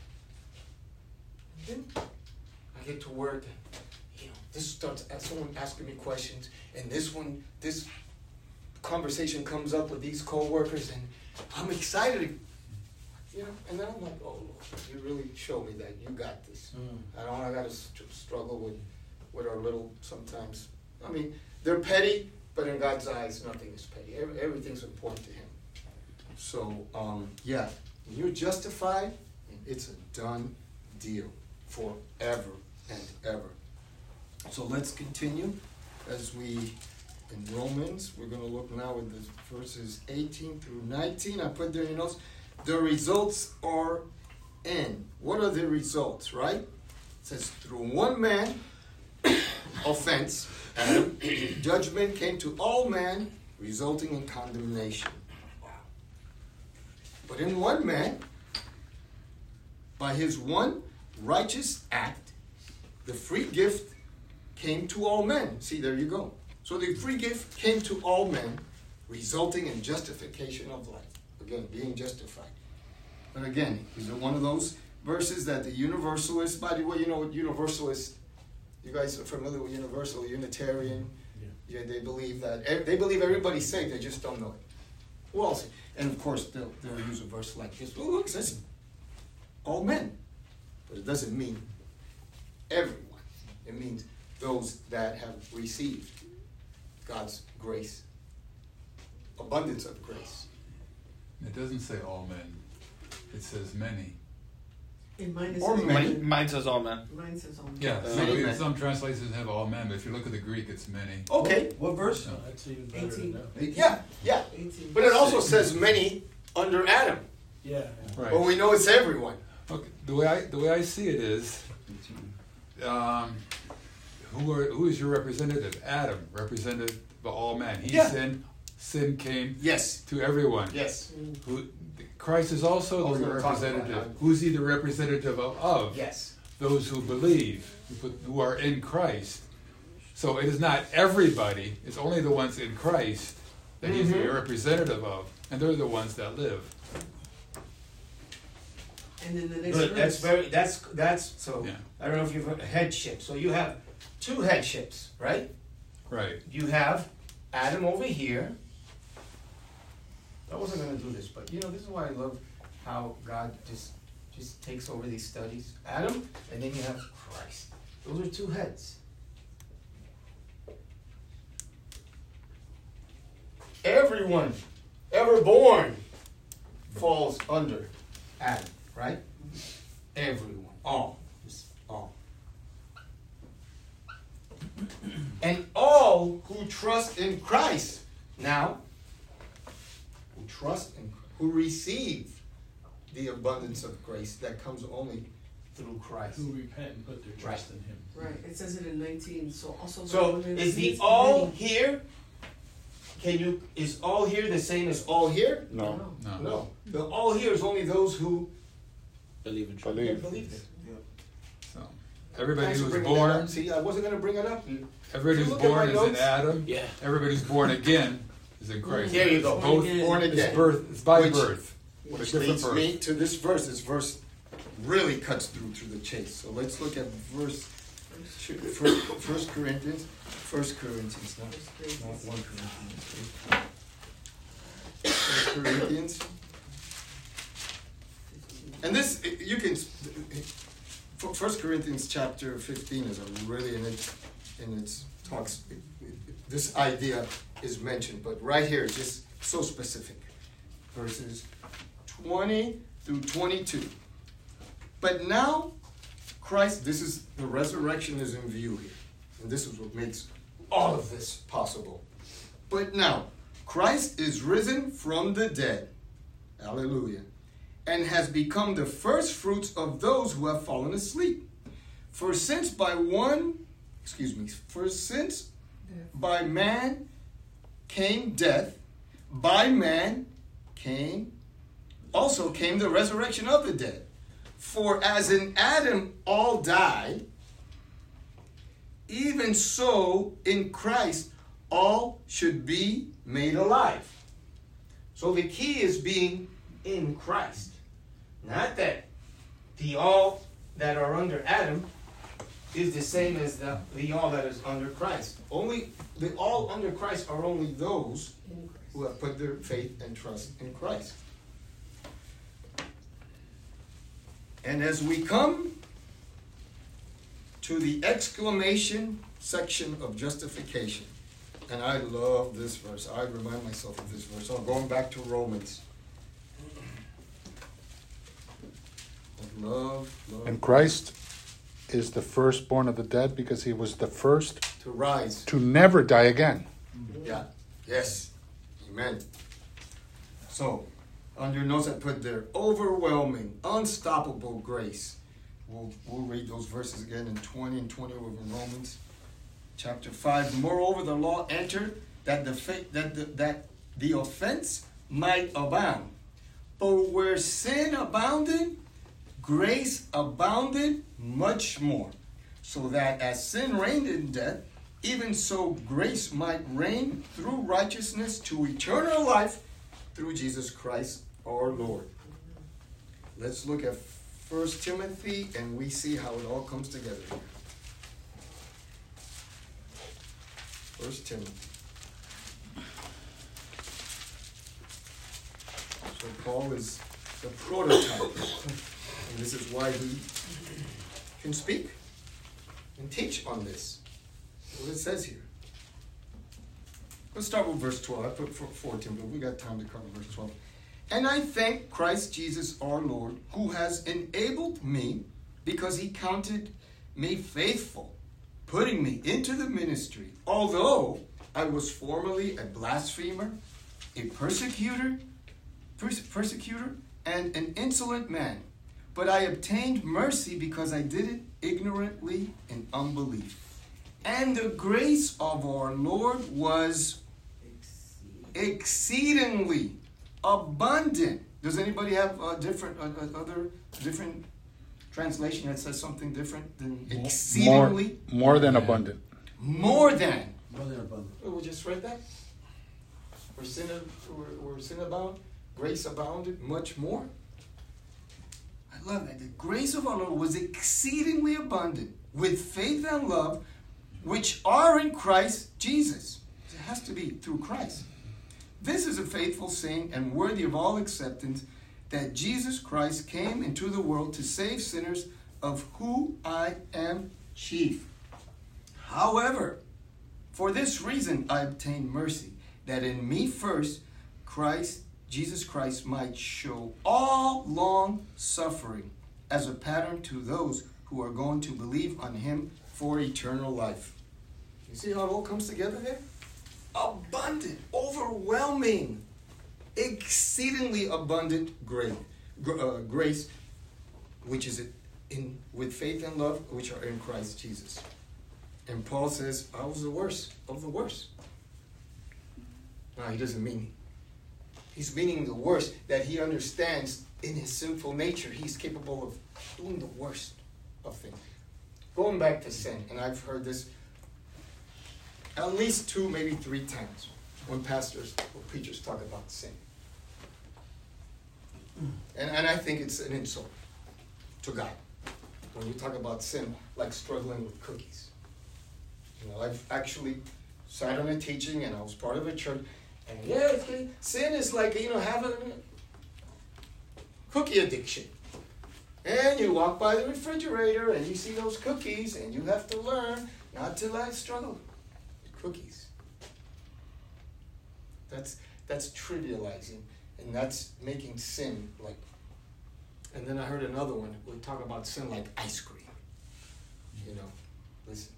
Then I get to work, and, you know, this starts, someone asking me questions, and this one, this conversation comes up with these co-workers, and I'm excited. You know, and then I'm like, oh, Lord, you really show me that you got this. Mm. I don't I got to st- struggle with, with our little, sometimes, I mean, they're petty, but in God's eyes, nothing is petty. Every, everything's important to him. So, um, yeah, when you're justified, it's a done deal forever and ever. So let's continue as we, in Romans, we're going to look now at the verses eighteen through nineteen. I put there in your notes. The results are in. What are the results, right? It says, through one man, offense, Adam, judgment came to all men, resulting in condemnation. Wow. But in one man, by his one righteous act, the free gift came to all men. See, there you go. So the free gift came to all men, resulting in justification of life. Again, being justified. But again, is it one of those verses that the universalists, by the way, you know what universalists, you guys are familiar with universal, Unitarian? Yeah. Yeah, they believe that, they believe everybody's saved, they just don't know it. Who else? And of course, they'll, they'll use a verse like this. Well, look, it says all men. But it doesn't mean everyone. It means those that have received God's grace, abundance of grace. It doesn't say all men. It says many. In mine it Or says many. Mine, mine says all men. Mine says all men. Yeah, Uh, some, amen. some translations have all men, but if you look at the Greek, it's many. Okay. What verse? No. That's even better than eighteen. that. Yeah, yeah. eighteen. But it also says many under Adam. Yeah. yeah. Right. But we know it's everyone. Okay, the way I the way I see it is, um, who are who is your representative? Adam represented by all men. He Yeah. sinned. Sin came Yes. to everyone. Yes. Who, Christ is also Oh, the we're gonna talk about representative. that. Who's he the representative of? of? Yes. Those who believe, who, put, who are in Christ. So it is not everybody. It's only the ones in Christ that he's Mhm. the representative of, and they're the ones that live. And then the next Good. verse. That's very. That's that's so. Yeah. I don't know if you've heard headship. So you have two headships, right? Right. You have Adam over here. I wasn't going to do this, but you know, this is why I love how God just just takes over these studies. Adam, and then you have Christ. Those are two heads. Everyone ever born falls under Adam, right? Everyone. All. Just all. And all who trust in Christ now, who trust in Christ, who receive the abundance of grace that comes only through Christ. Who repent and put their trust in Him. Right. It says it in nineteen. So also. So when it is the says all many- here? Can you is all here the same as all here? No. No. No. The all here is only those who Believe in truth. Believe. believe it. So everybody Thanks for who's bringing that born, up. See, I wasn't going to bring it up. everybody who's Look at my born is in notes. Adam. Yeah. Everybody who's born again is in Christ. There you go. It's both Born Born it's again. birth. It's by Which- birth. Which Different leads birth. me to this verse. This verse really cuts through to the chase. So let's look at verse First, First Corinthians. First Corinthians, not, not one Corinthians. First Corinthians. And this you can. First Corinthians chapter fifteen is a really in it in its talks. This idea is mentioned, but right here it's just so specific. Verses twenty through twenty-two. But now, Christ, this is the resurrection is in view here. And this is what makes all of this possible. But now, Christ is risen from the dead. Hallelujah. And has become the first fruits of those who have fallen asleep. For since by one, excuse me, for since by man came death, by man came, also came the resurrection of the dead. For as in Adam all die, even so in Christ all should be made alive. So the key is being in Christ. Not that the all that are under Adam is the same as the, the all that is under Christ. Only the all under Christ are only those In Christ. who have put their faith and trust in Christ. And as we come to the exclamation section of justification, and I love this verse. I remind myself of this verse. I'm going back to Romans. I love, love And Christ is the firstborn of the dead because he was the first to rise. to never die again. Yeah. Yes. Amen. So, on your notes I put there, overwhelming, unstoppable grace. We'll, we'll read those verses again in twenty and twenty over in Romans chapter five. Moreover, the law entered that the fa- that the, that the offense might abound. But where sin abounded, grace abounded much more. So that as sin reigned in death, even so grace might reign through righteousness to eternal life through Jesus Christ our Lord. Let's look at First Timothy and we see how it all comes together here. First Timothy. So Paul is the prototype. And this is why he can speak and teach on this. What it says here. Let's start with verse twelve. I put fourteen, but we got time to cover verse twelve. And I thank Christ Jesus our Lord, who has enabled me, because he counted me faithful, putting me into the ministry, although I was formerly a blasphemer, a persecutor, perse- persecutor, and an insolent man. But I obtained mercy because I did it ignorantly in unbelief. And the grace of our Lord was exceedingly abundant. Does anybody have a different, uh, other different translation that says something different than More, exceedingly? more than Yeah. abundant. More than. More than abundant. Oh, we just read that. Where sin, where, where sin abound, grace abounded much more. I love that. The grace of our Lord was exceedingly abundant with faith and love, which are in Christ Jesus. It has to be through Christ. This is a faithful saying and worthy of all acceptance, that Jesus Christ came into the world to save sinners, of who I am chief. However, for this reason I obtained mercy, that in me first Christ, Jesus Christ, might show all long suffering as a pattern to those who are going to believe on him for eternal life. You see how it all comes together there? Abundant, overwhelming, exceedingly abundant grace, uh, grace, which is in with faith and love, which are in Christ Jesus. And Paul says, I was the worst of the worst. Now, he doesn't mean, he's meaning the worst, that he understands in his sinful nature, he's capable of doing the worst of things. Going back to sin, and I've heard this at least two, maybe three times when pastors or preachers talk about sin. And, and I think it's an insult to God when you talk about sin like struggling with cookies. You know, I've actually sat on a teaching and I was part of a church, and yeah, it's, sin is like, you know, having a cookie addiction. And you walk by the refrigerator and you see those cookies and you have to learn not to like struggle with cookies. That's that's trivializing, and that's making sin like. And then I heard another one. We talk about sin like ice cream. You know, listen.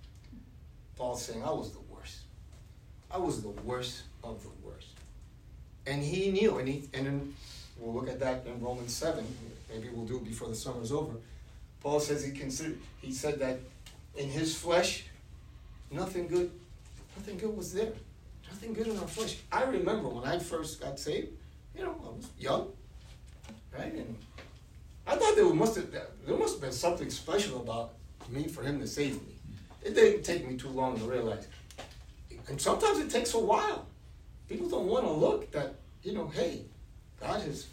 Paul's saying, I was the worst. I was the worst of the worst. And he knew, and he and then we'll look at that in Romans seven. Maybe we'll do it before the summer's over. Paul says he considered he said that in his flesh, nothing good, nothing good was there. Nothing good in our flesh. I remember when I first got saved, you know, I was young, right? And I thought there must have there must have been something special about me for him to save me. It didn't take me too long to realize. And sometimes it takes a while. People don't want to look that, you know, hey, God has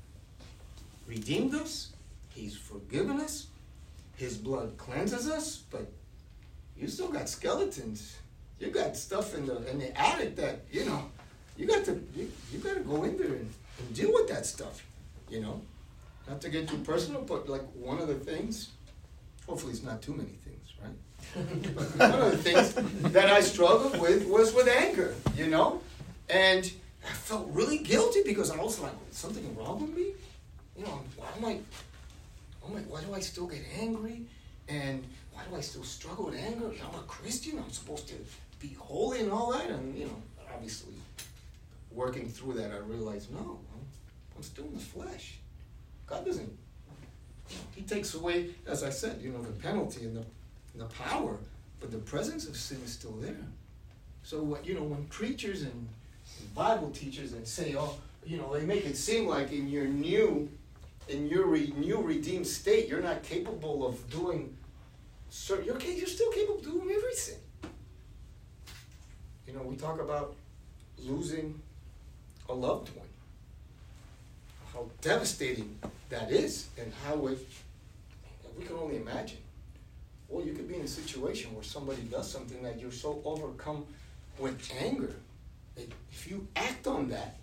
redeemed us. He's forgiven us. His blood cleanses us, but you still got skeletons. You got stuff in the in the attic that, you know, you got to you, you got to go in there and, and deal with that stuff, you know. Not to get too personal, but like one of the things, hopefully it's not too many things, right? But one of the things that I struggled with was with anger, you know, and I felt really guilty because I was like, is something wrong with me? You know, why am I, why, am I, why do I still get angry? And why do I still struggle with anger? I'm a Christian. I'm supposed to be holy and all that. And, you know, obviously, working through that, I realized, no, I'm, I'm still in the flesh. God doesn't, you know, he takes away, as I said, you know, the penalty and the, and the power, but the presence of sin is still there. So, what you know, when preachers and, and Bible teachers and say, oh, you know, they make it seem like in your new, in your re, new redeemed state, you're not capable of doing certain, you're, you're still capable of doing everything. You know, we talk about losing a loved one, how devastating that is, and how it, we can only imagine. Well, you could be in a situation where somebody does something that you're so overcome with anger that if you act on that,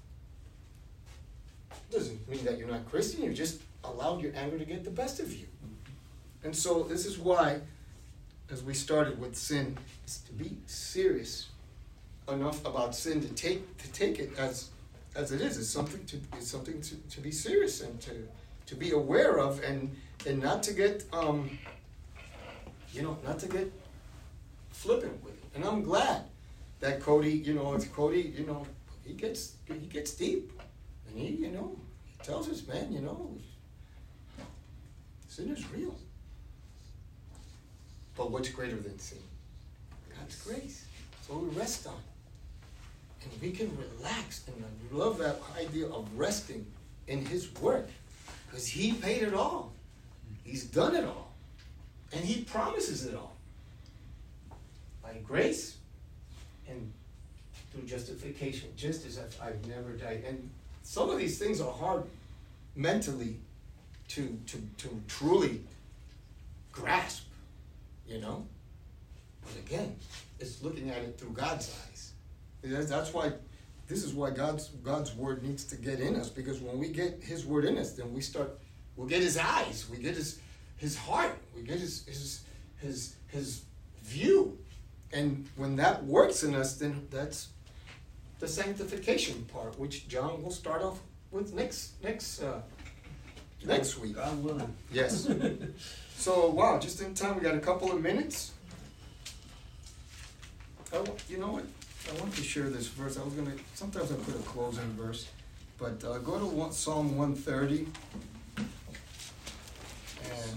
it doesn't mean that you're not Christian, you just allowed your anger to get the best of you. And so this is why, as we started with sin, is to be serious enough about sin to take to take it as as it is. It's something to it's something to, to be serious and to to be aware of, and and not to get um you know not to get flippant with it. And I'm glad that Cody, you know, it's Cody, you know, he gets he gets deep, and he you know he tells us, man, you know, sin is real. But what's greater than sin? God's grace. So we rest on. And we can relax. And I love that idea of resting in his work. Because he paid it all. He's done it all. And he promises it all. By grace and through justification. Just as if I've never died. And some of these things are hard mentally to, to, to truly grasp. You know? But again, it's looking at it through God's eyes. That's why, this is why God's God's word needs to get in us, because when we get his word in us, then we start, we'll get his eyes, we get his his heart, we get his his his his view. And when that works in us, then that's the sanctification part, which John will start off with next next uh, next week. God willing. Yes. So wow, just in time, we got a couple of minutes. Oh, you know what? I want to share this verse. I was gonna. Sometimes I put a closing verse, but uh, go to one, Psalm one thirty, and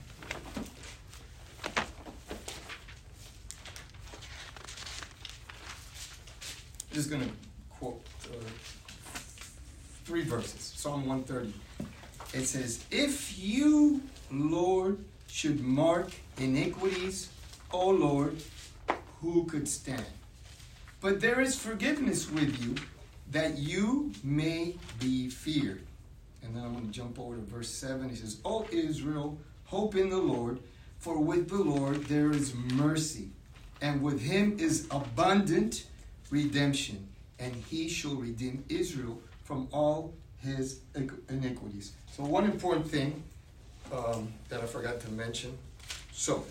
I'm just gonna quote uh, three verses. Psalm one thirty. It says, "If you, Lord, should mark iniquities, O Lord, who could stand? But there is forgiveness with you, that you may be feared." And then I'm going to jump over to verse seven. He says, "O Israel, hope in the Lord, for with the Lord there is mercy, and with him is abundant redemption, and he shall redeem Israel from all his iniquities." So one important thing um, that I forgot to mention. So,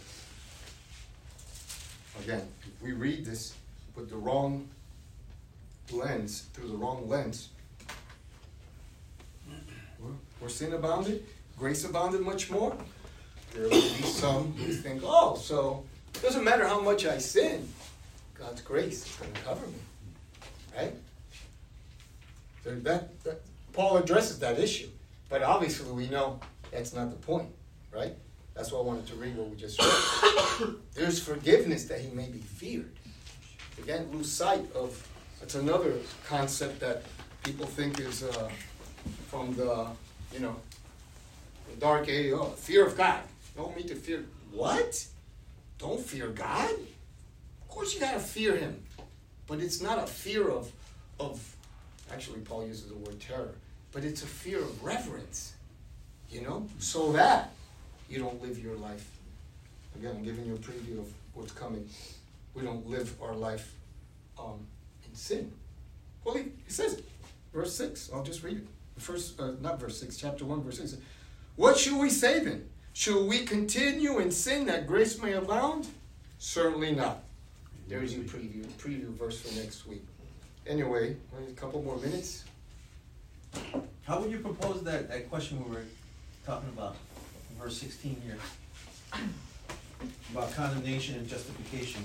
again, if we read this with the wrong lens, through the wrong lens, where, where sin abounded, grace abounded much more. There will be some who think, oh, so it doesn't matter how much I sin, God's grace is going to cover me, right? So that, that Paul addresses that issue, but obviously we know that's not the point, right? That's why I wanted to read what we just read. There's forgiveness that he may be feared. Again, lose sight of, that's another concept that people think is uh, from the, you know, the dark age. Oh, fear of God. Don't need to fear. What? Don't fear God? Of course you gotta fear him. But it's not a fear of, of, actually Paul uses the word terror, but it's a fear of reverence, you know, so that you don't live your life. Again, I'm giving you a preview of what's coming. We don't live our life um, in sin. Well, he, he says it. Verse six, I'll just read it. First, uh, not verse six, chapter one, verse six. "What shall we say then? Shall we continue in sin that grace may abound? Certainly not." There's your preview, preview verse for next week. Anyway, a couple more minutes. How would you propose that, that question we were talking about, verse sixteen here, about condemnation and justification?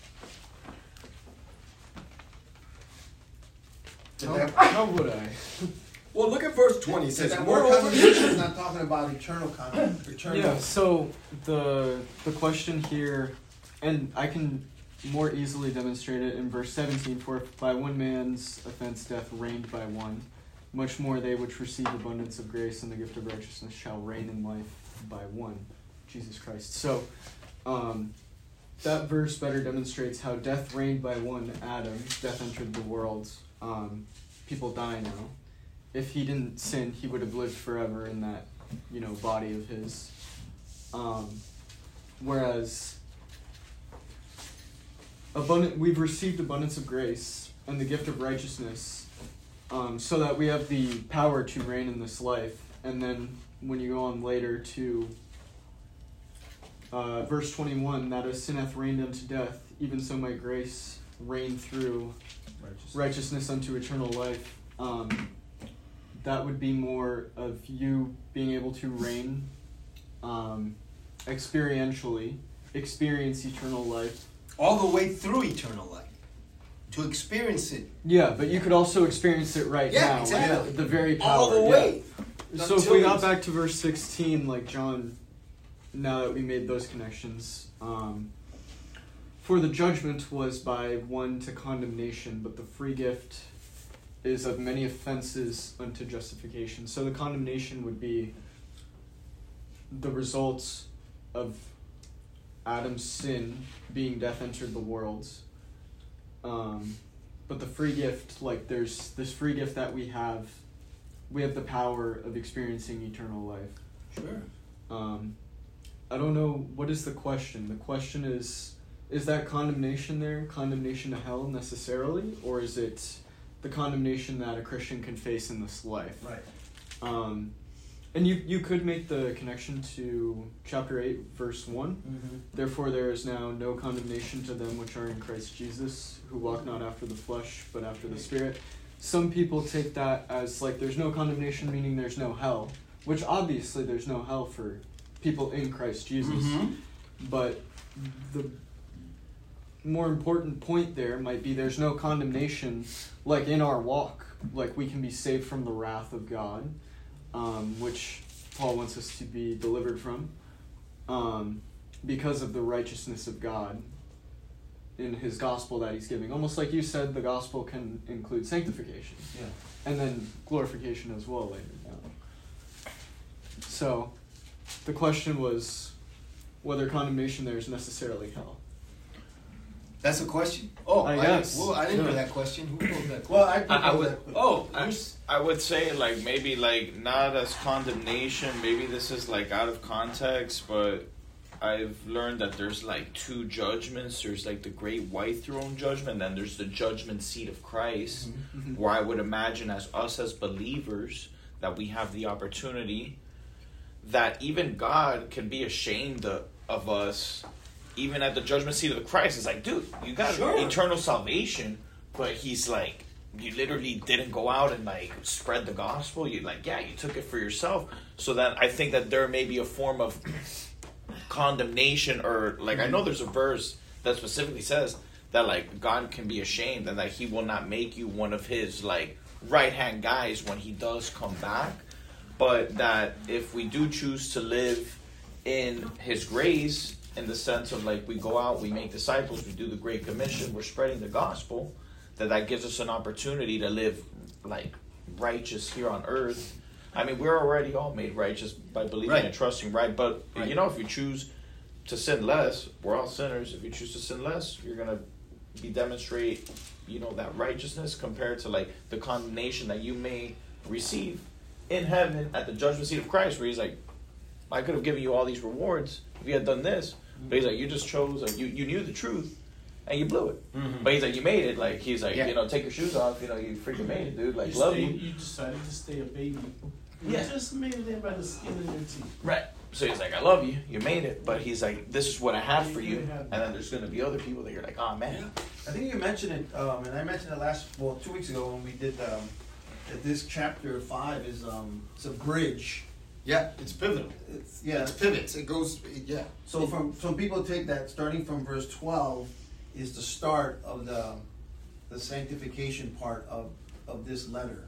How, how would I? Well, look at verse twenty. It Is says, that word "Moreover," condemnation is not talking about eternal condemnation. Eternal. Yeah, so the the question here, and I can more easily demonstrate it in verse seventeen, "For if by one man's offense death reigned by one, much more they which receive abundance of grace and the gift of righteousness shall reign in life by one, Jesus Christ." So um, that verse better demonstrates how death reigned by one, Adam. Death entered the world. Um, people die now. If he didn't sin, he would have lived forever in that, you know, body of his. Um, whereas abundant, we've received abundance of grace and the gift of righteousness, um, so that we have the power to reign in this life. And then when you go on later to uh, verse twenty-one, "That as sin hath reigned unto death, even so might grace reign through righteousness, righteousness unto eternal life um, that would be more of you being able to reign um, experientially, experience eternal life. All the way through eternal life. To experience it. Yeah, but you could also experience it right Yeah, now. exactly. Like the very power. All the yeah. way. So if we got back to verse sixteen, like John, now that we made those connections, um, for the judgment was by one to condemnation, but the free gift is of many offenses unto justification. So the condemnation would be the results of Adam's sin being death entered the world. Um, but the free gift, like there's this free gift that we have, we have the power of experiencing eternal life. Sure. Um, I don't know, what is the question? The question is, is that condemnation there, condemnation to hell necessarily, or is it the condemnation that a Christian can face in this life? Right. Um, and you, you could make the connection to chapter eight, verse one. Mm-hmm. Therefore there is now no condemnation to them which are in Christ Jesus, who walk not after the flesh, but after the Spirit. Some people take that as like there's no condemnation, meaning there's no hell, which obviously there's no hell for people in Christ Jesus. Mm-hmm. But the more important point there might be there's no condemnation like in our walk. Like we can be saved from the wrath of God, um, which Paul wants us to be delivered from, um, because of the righteousness of God in his gospel that he's giving. Almost like you said, the gospel can include sanctification. Yeah. And then glorification as well later down. So, the question was whether condemnation there is necessarily hell. That's a question? Oh, I I, guess. Well, I didn't Yeah. know that question. Who posed that question? Well, I I, I propose would. that. Oh, I, Who's- I would say like maybe like not as condemnation. Maybe this is like out of context, but I've learned that there's like two judgments. There's like the great white throne judgment, and there's the judgment seat of Christ, Mhm. where I would imagine as us as believers that we have the opportunity that even God can be ashamed of, of us. Even at the judgment seat of the Christ, it's like, dude, you got Sure. eternal salvation, but he's like, you literally didn't go out and like spread the gospel. You like, yeah, you took it for yourself. So that I think that there may be a form of condemnation, or like I know there's a verse that specifically says that like God can be ashamed and that he will not make you one of his like right hand guys when he does come back. But that if we do choose to live in his grace, in the sense of like we go out, we make disciples, we do the Great Commission, we're spreading the gospel, that that gives us an opportunity to live like righteous here on earth. I mean, we're already all made righteous by believing Right. and trusting, right? But Right. you know, if you choose to sin less, we're all sinners. If you choose to sin less, you're gonna be demonstrate, you know, that righteousness compared to like the condemnation that you may receive in heaven at the judgment seat of Christ, where he's like, I could have given you all these rewards if you had done this. But he's like, you just chose, like, you, you knew the truth, and you blew it. Mhm. But he's like, you made it. Like, he's like, Yeah. you know, take your shoes off. You know, you freaking made it, dude. Like, you love stay, you. you decided to stay a baby. You Yeah. just made it in by the skin of your teeth. Right. So he's like, I love you. You made it. But he's like, this is what I have for you. You have- And then there's going to be other people that you're like, oh, man. I think you mentioned it, um, and I mentioned it last, well, two weeks ago when we did, um, that this chapter five is, um, it's a bridge. Yeah, it's pivotal. It's, yeah, It pivots. It goes. Yeah. so from, some people take that, starting from verse twelve, is the start of the, the sanctification part of, of this letter.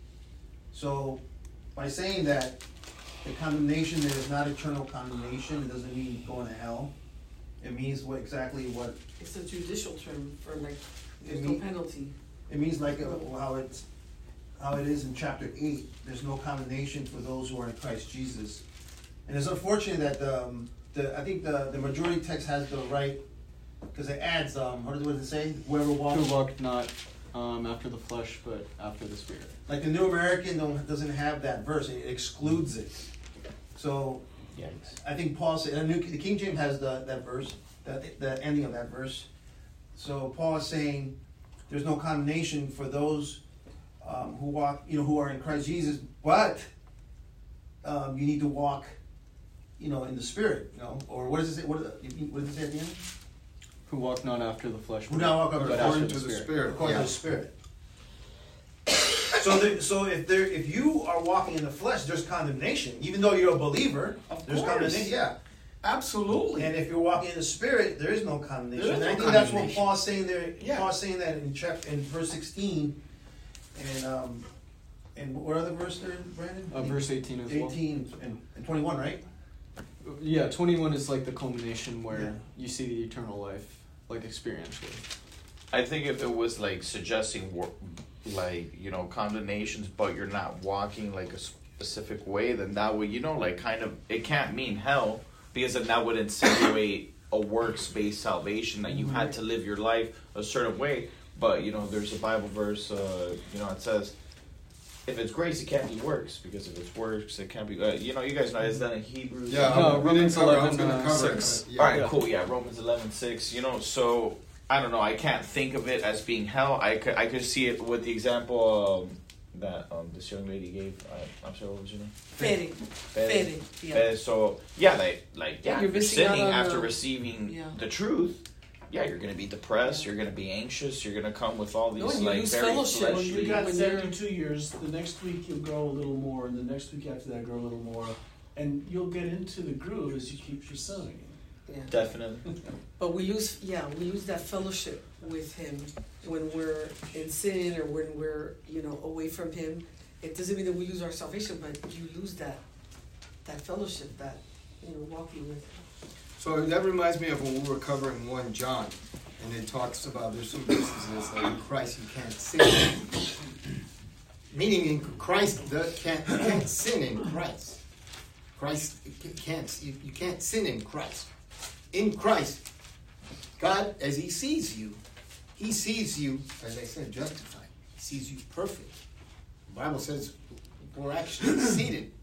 So, by saying that the condemnation there is not eternal condemnation, it doesn't mean going to hell. It means what exactly what It's a judicial term for like, there's It no mean- penalty. it means, like uh, how it's how it is in chapter eight. There's no condemnation for those who are in Christ Jesus, and it's unfortunate that um, the I think the, the majority text has the right, because it adds um what does, what does it say? Whoever walks, Who walked not um, after the flesh, but after the Spirit. like the New American don't, doesn't have that verse. It excludes it. So Yikes. I think Paul said, and the, New, the King James has the, that verse, that the ending of that verse. So Paul is saying there's no condemnation for those um, who walk, you know, who are in Christ Jesus, but um, you need to walk, you know, in the Spirit, you know, or what does it say? What, what does it say at the end? Who walk not after the flesh, Who not walk but after after According the to the Spirit. Spirit. According Yeah. to the Spirit. So, there, so if there, if you are walking in the flesh, there's condemnation. Even though you're a believer, Of there's course. condemnation. Yeah. Absolutely. And if you're walking in the spirit, there is no condemnation. There is and I no think that's what condemnation. Paul's saying there. Yeah. Paul's saying that in chapter in verse sixteen, and um, and what other verse there, Brandon? Uh, verse eighteen as well. Eighteen and, and twenty-one, right? Yeah, twenty-one is like the culmination where Yeah. you see the eternal life, like experientially. I think if it was like suggesting wor- like, you know, condemnations, but you're not walking like a specific way, then that would, you know, like kind of, it can't mean hell, because then that would insinuate a works-based salvation, that you had to live your life a certain way. But, you know, there's a Bible verse, uh, you know, it says, if it's grace, it can't be works, because if it's works, it can't be, uh, you know, you guys know, is that in Hebrews? Yeah, No, we didn't Romans cover, I was eleven, gonna uh, cover it, six. but yeah. All right, Yeah. cool. Yeah, Romans eleven six. You know, so I don't know. I can't think of it as being hell. I could I could see it with the example um, that um, this young lady gave. I, I'm sorry, what was your name? Fede. Fede. Yeah. Uh, so yeah, like like yeah, You're you're missing out sinning on after the- receiving Yeah. the truth. Yeah, you're gonna be depressed. You're gonna be anxious. You're gonna come with all these No, and you like lose very fellowship. Well, fleshly. you got When you're- seventy-two years. The next week you'll grow a little more, and the next week after that grow a little more, and you'll get into the groove as you keep pursuing. Yeah. Definitely. But we lose, yeah, we lose that fellowship with Him when we're in sin or when we're, you know, away from Him. It doesn't mean that we lose our salvation, but you lose that, that fellowship, that, you know, walking with Him. So that reminds me of when we were covering one John, and it talks about, there's some verses that's like, in Christ you can't sin. Meaning in Christ, the, can't, you can't sin in Christ. Christ, you can't, you, you can't sin in Christ. In Christ, God, as He sees you, He sees you, as I said, justified. He sees you perfect. The Bible says we're actually seated.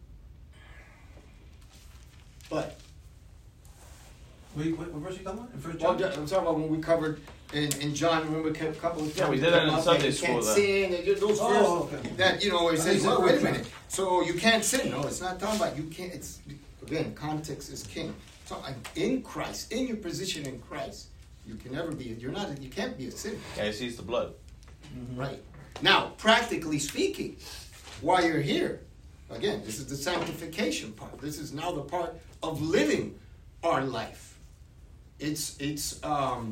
But Wait, what, what verse are you talking about? In First Well, John? I'm talking about when we covered in, in John, remember a couple of times. Yeah, we did that in about Sunday you school, can't that- sin, and those Oh, verses okay. that, you know, where it I says, think well, it's wait a John. minute, so you can't sin. No, it's not talking about you can't, it's, again, context is king. So in Christ, in your position in Christ, you can never be, you're not, you can't be a sinner. Yeah, he sees the blood. Right. Now, practically speaking, while you're here, again, this is the sanctification part. This is now the part of living our life. It's, it's, um,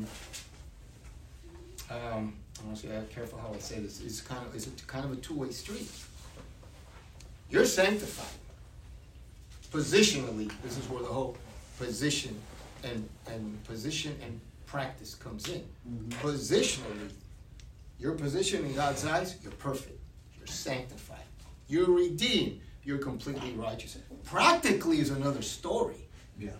um, I want to say, I'm careful how I say this. It's kind of, it's a, kind of a two-way street. You're sanctified. Positionally, this is where the whole position and, and position and practice comes in. Positionally, your position in God's eyes, you're perfect. You're sanctified. You're redeemed. You're completely righteous. Practically is another story. Yeah.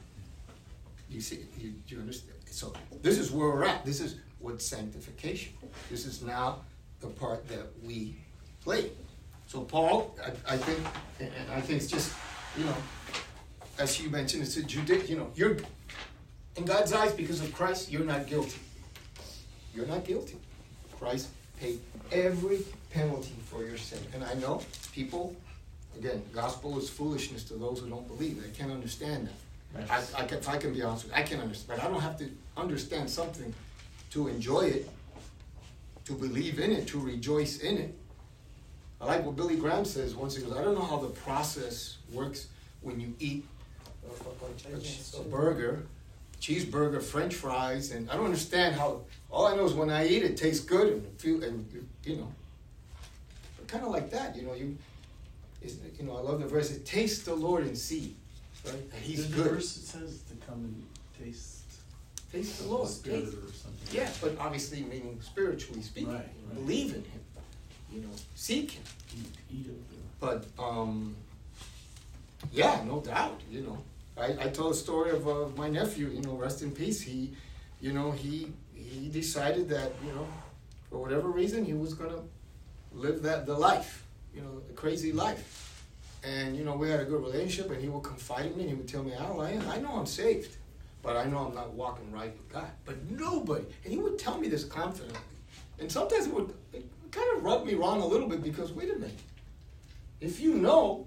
You see, you, you understand? So this is where we're at. This is what sanctification. This is now the part that we play. So Paul, I, I think, and I think it's just, you know, as you mentioned, it's a judic. You know, you're in God's eyes because of Christ. You're not guilty. You're not guilty. Christ paid every penalty for your sin. And I know people, again, gospel is foolishness to those who don't believe. They can't understand that. I, I can, if I can be honest with you, I can understand. But I don't have to understand something to enjoy it, to believe in it, to rejoice in it. I like what Billy Graham says once. He goes, I don't know how the process works when you eat a, a, a burger, cheeseburger, French fries, and I don't understand how. All I know is when I eat, it tastes good and feel, and you know, kind of like that. You know, you, is you know, I love the verse. It tastes the Lord and see, right? And He's There's a good. verse that says to come and taste Taste the of Lord. Spirit Taste. or something. Yeah, but obviously meaning spiritually speaking. Right, right. Believe in Him. You know, seek Him. Eat, eat of the. But um, yeah, no doubt. You know, I, I told a story of uh, my nephew. You know, rest in peace. He, you know, he he decided that you know, for whatever reason, he was gonna live that the life. You know, the crazy life. And you know, we had a good relationship, and he would confide in me, and he would tell me, "Oh, I, I know I'm saved, but I know I'm not walking right with God." But nobody, and he would tell me this confidently. And sometimes it would it kind of rub me wrong a little bit because wait a minute. If you know,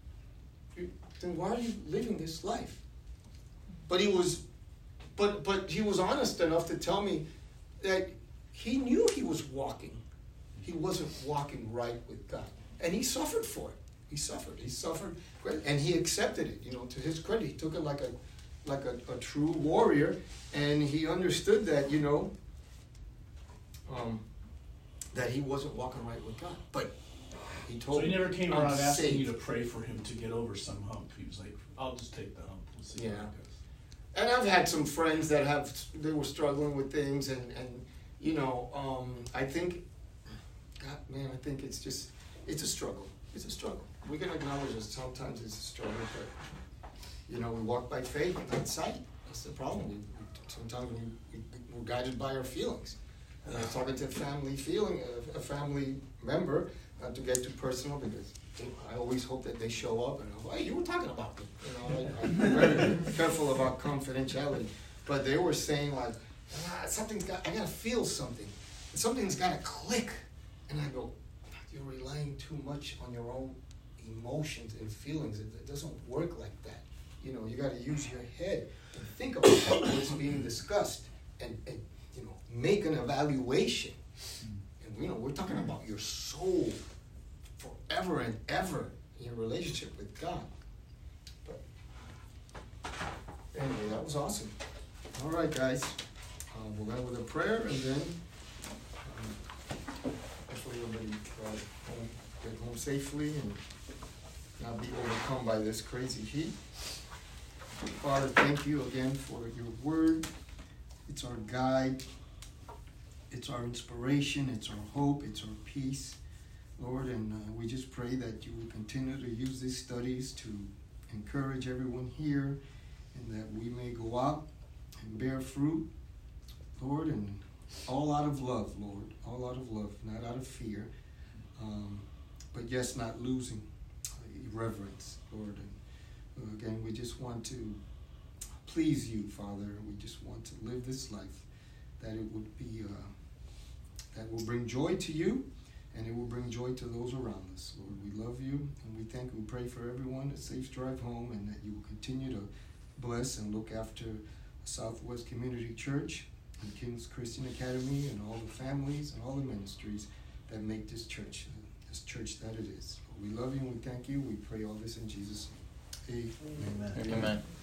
then why are you living this life? But he was, but but he was honest enough to tell me that he knew he was walking. He wasn't walking right with God. and he suffered for it. He suffered. He suffered, and he accepted it. You know, to his credit, he took it like a, like a, a true warrior, and he understood that. You know, um, that he wasn't walking right with God, but he told. So he never came I'm around asking saved. you to pray for him to get over some hump. He was like, "I'll just take the hump. We'll see Yeah. how it goes." And I've had some friends that have they were struggling with things, and and you know, um, I think, God, man, I think it's just it's a struggle. It's a struggle. We can acknowledge that sometimes it's a struggle, but you know, we walk by faith, not sight. That's the problem. We, we, sometimes we, we we're guided by our feelings. And I was talking to a family feeling, a, a family member, not to get too personal because I always hope that they show up and I'm like, hey, you were talking about me. You know, I, I'm very careful about confidentiality. But they were saying like, ah, something's got, I gotta feel something. Something's gotta click. And I go, you're relying too much on your own emotions and feelings. It, it doesn't work like that. You know, you gotta use your head and think about what's being discussed and, and you know, make an evaluation. And you know, we're talking about your soul forever and ever in your relationship with God. But anyway, that was awesome. All right, guys. Um, we'll end with a prayer, and then um, hopefully everybody uh, home, get home safely and not be overcome by this crazy heat. Father, thank you again for your word. It's our guide. It's our inspiration. It's our hope. It's our peace. Lord, and uh, we just pray that you will continue to use these studies to encourage everyone here, and that we may go out and bear fruit, Lord, and all out of love, Lord, all out of love, not out of fear, um, but yes, not losing uh, reverence, Lord. And uh, again, we just want to please you, Father. We just want to live this life that it would be, uh, that will bring joy to you, and it will bring joy to those around us. Lord, we love you, and we thank we pray for everyone, a safe drive home, and that you will continue to bless and look after Southwest Community Church and King's Christian Academy and all the families and all the ministries that make this church, this church that it is. We love you and we thank you. We pray all this in Jesus' name. Amen. Amen. Amen.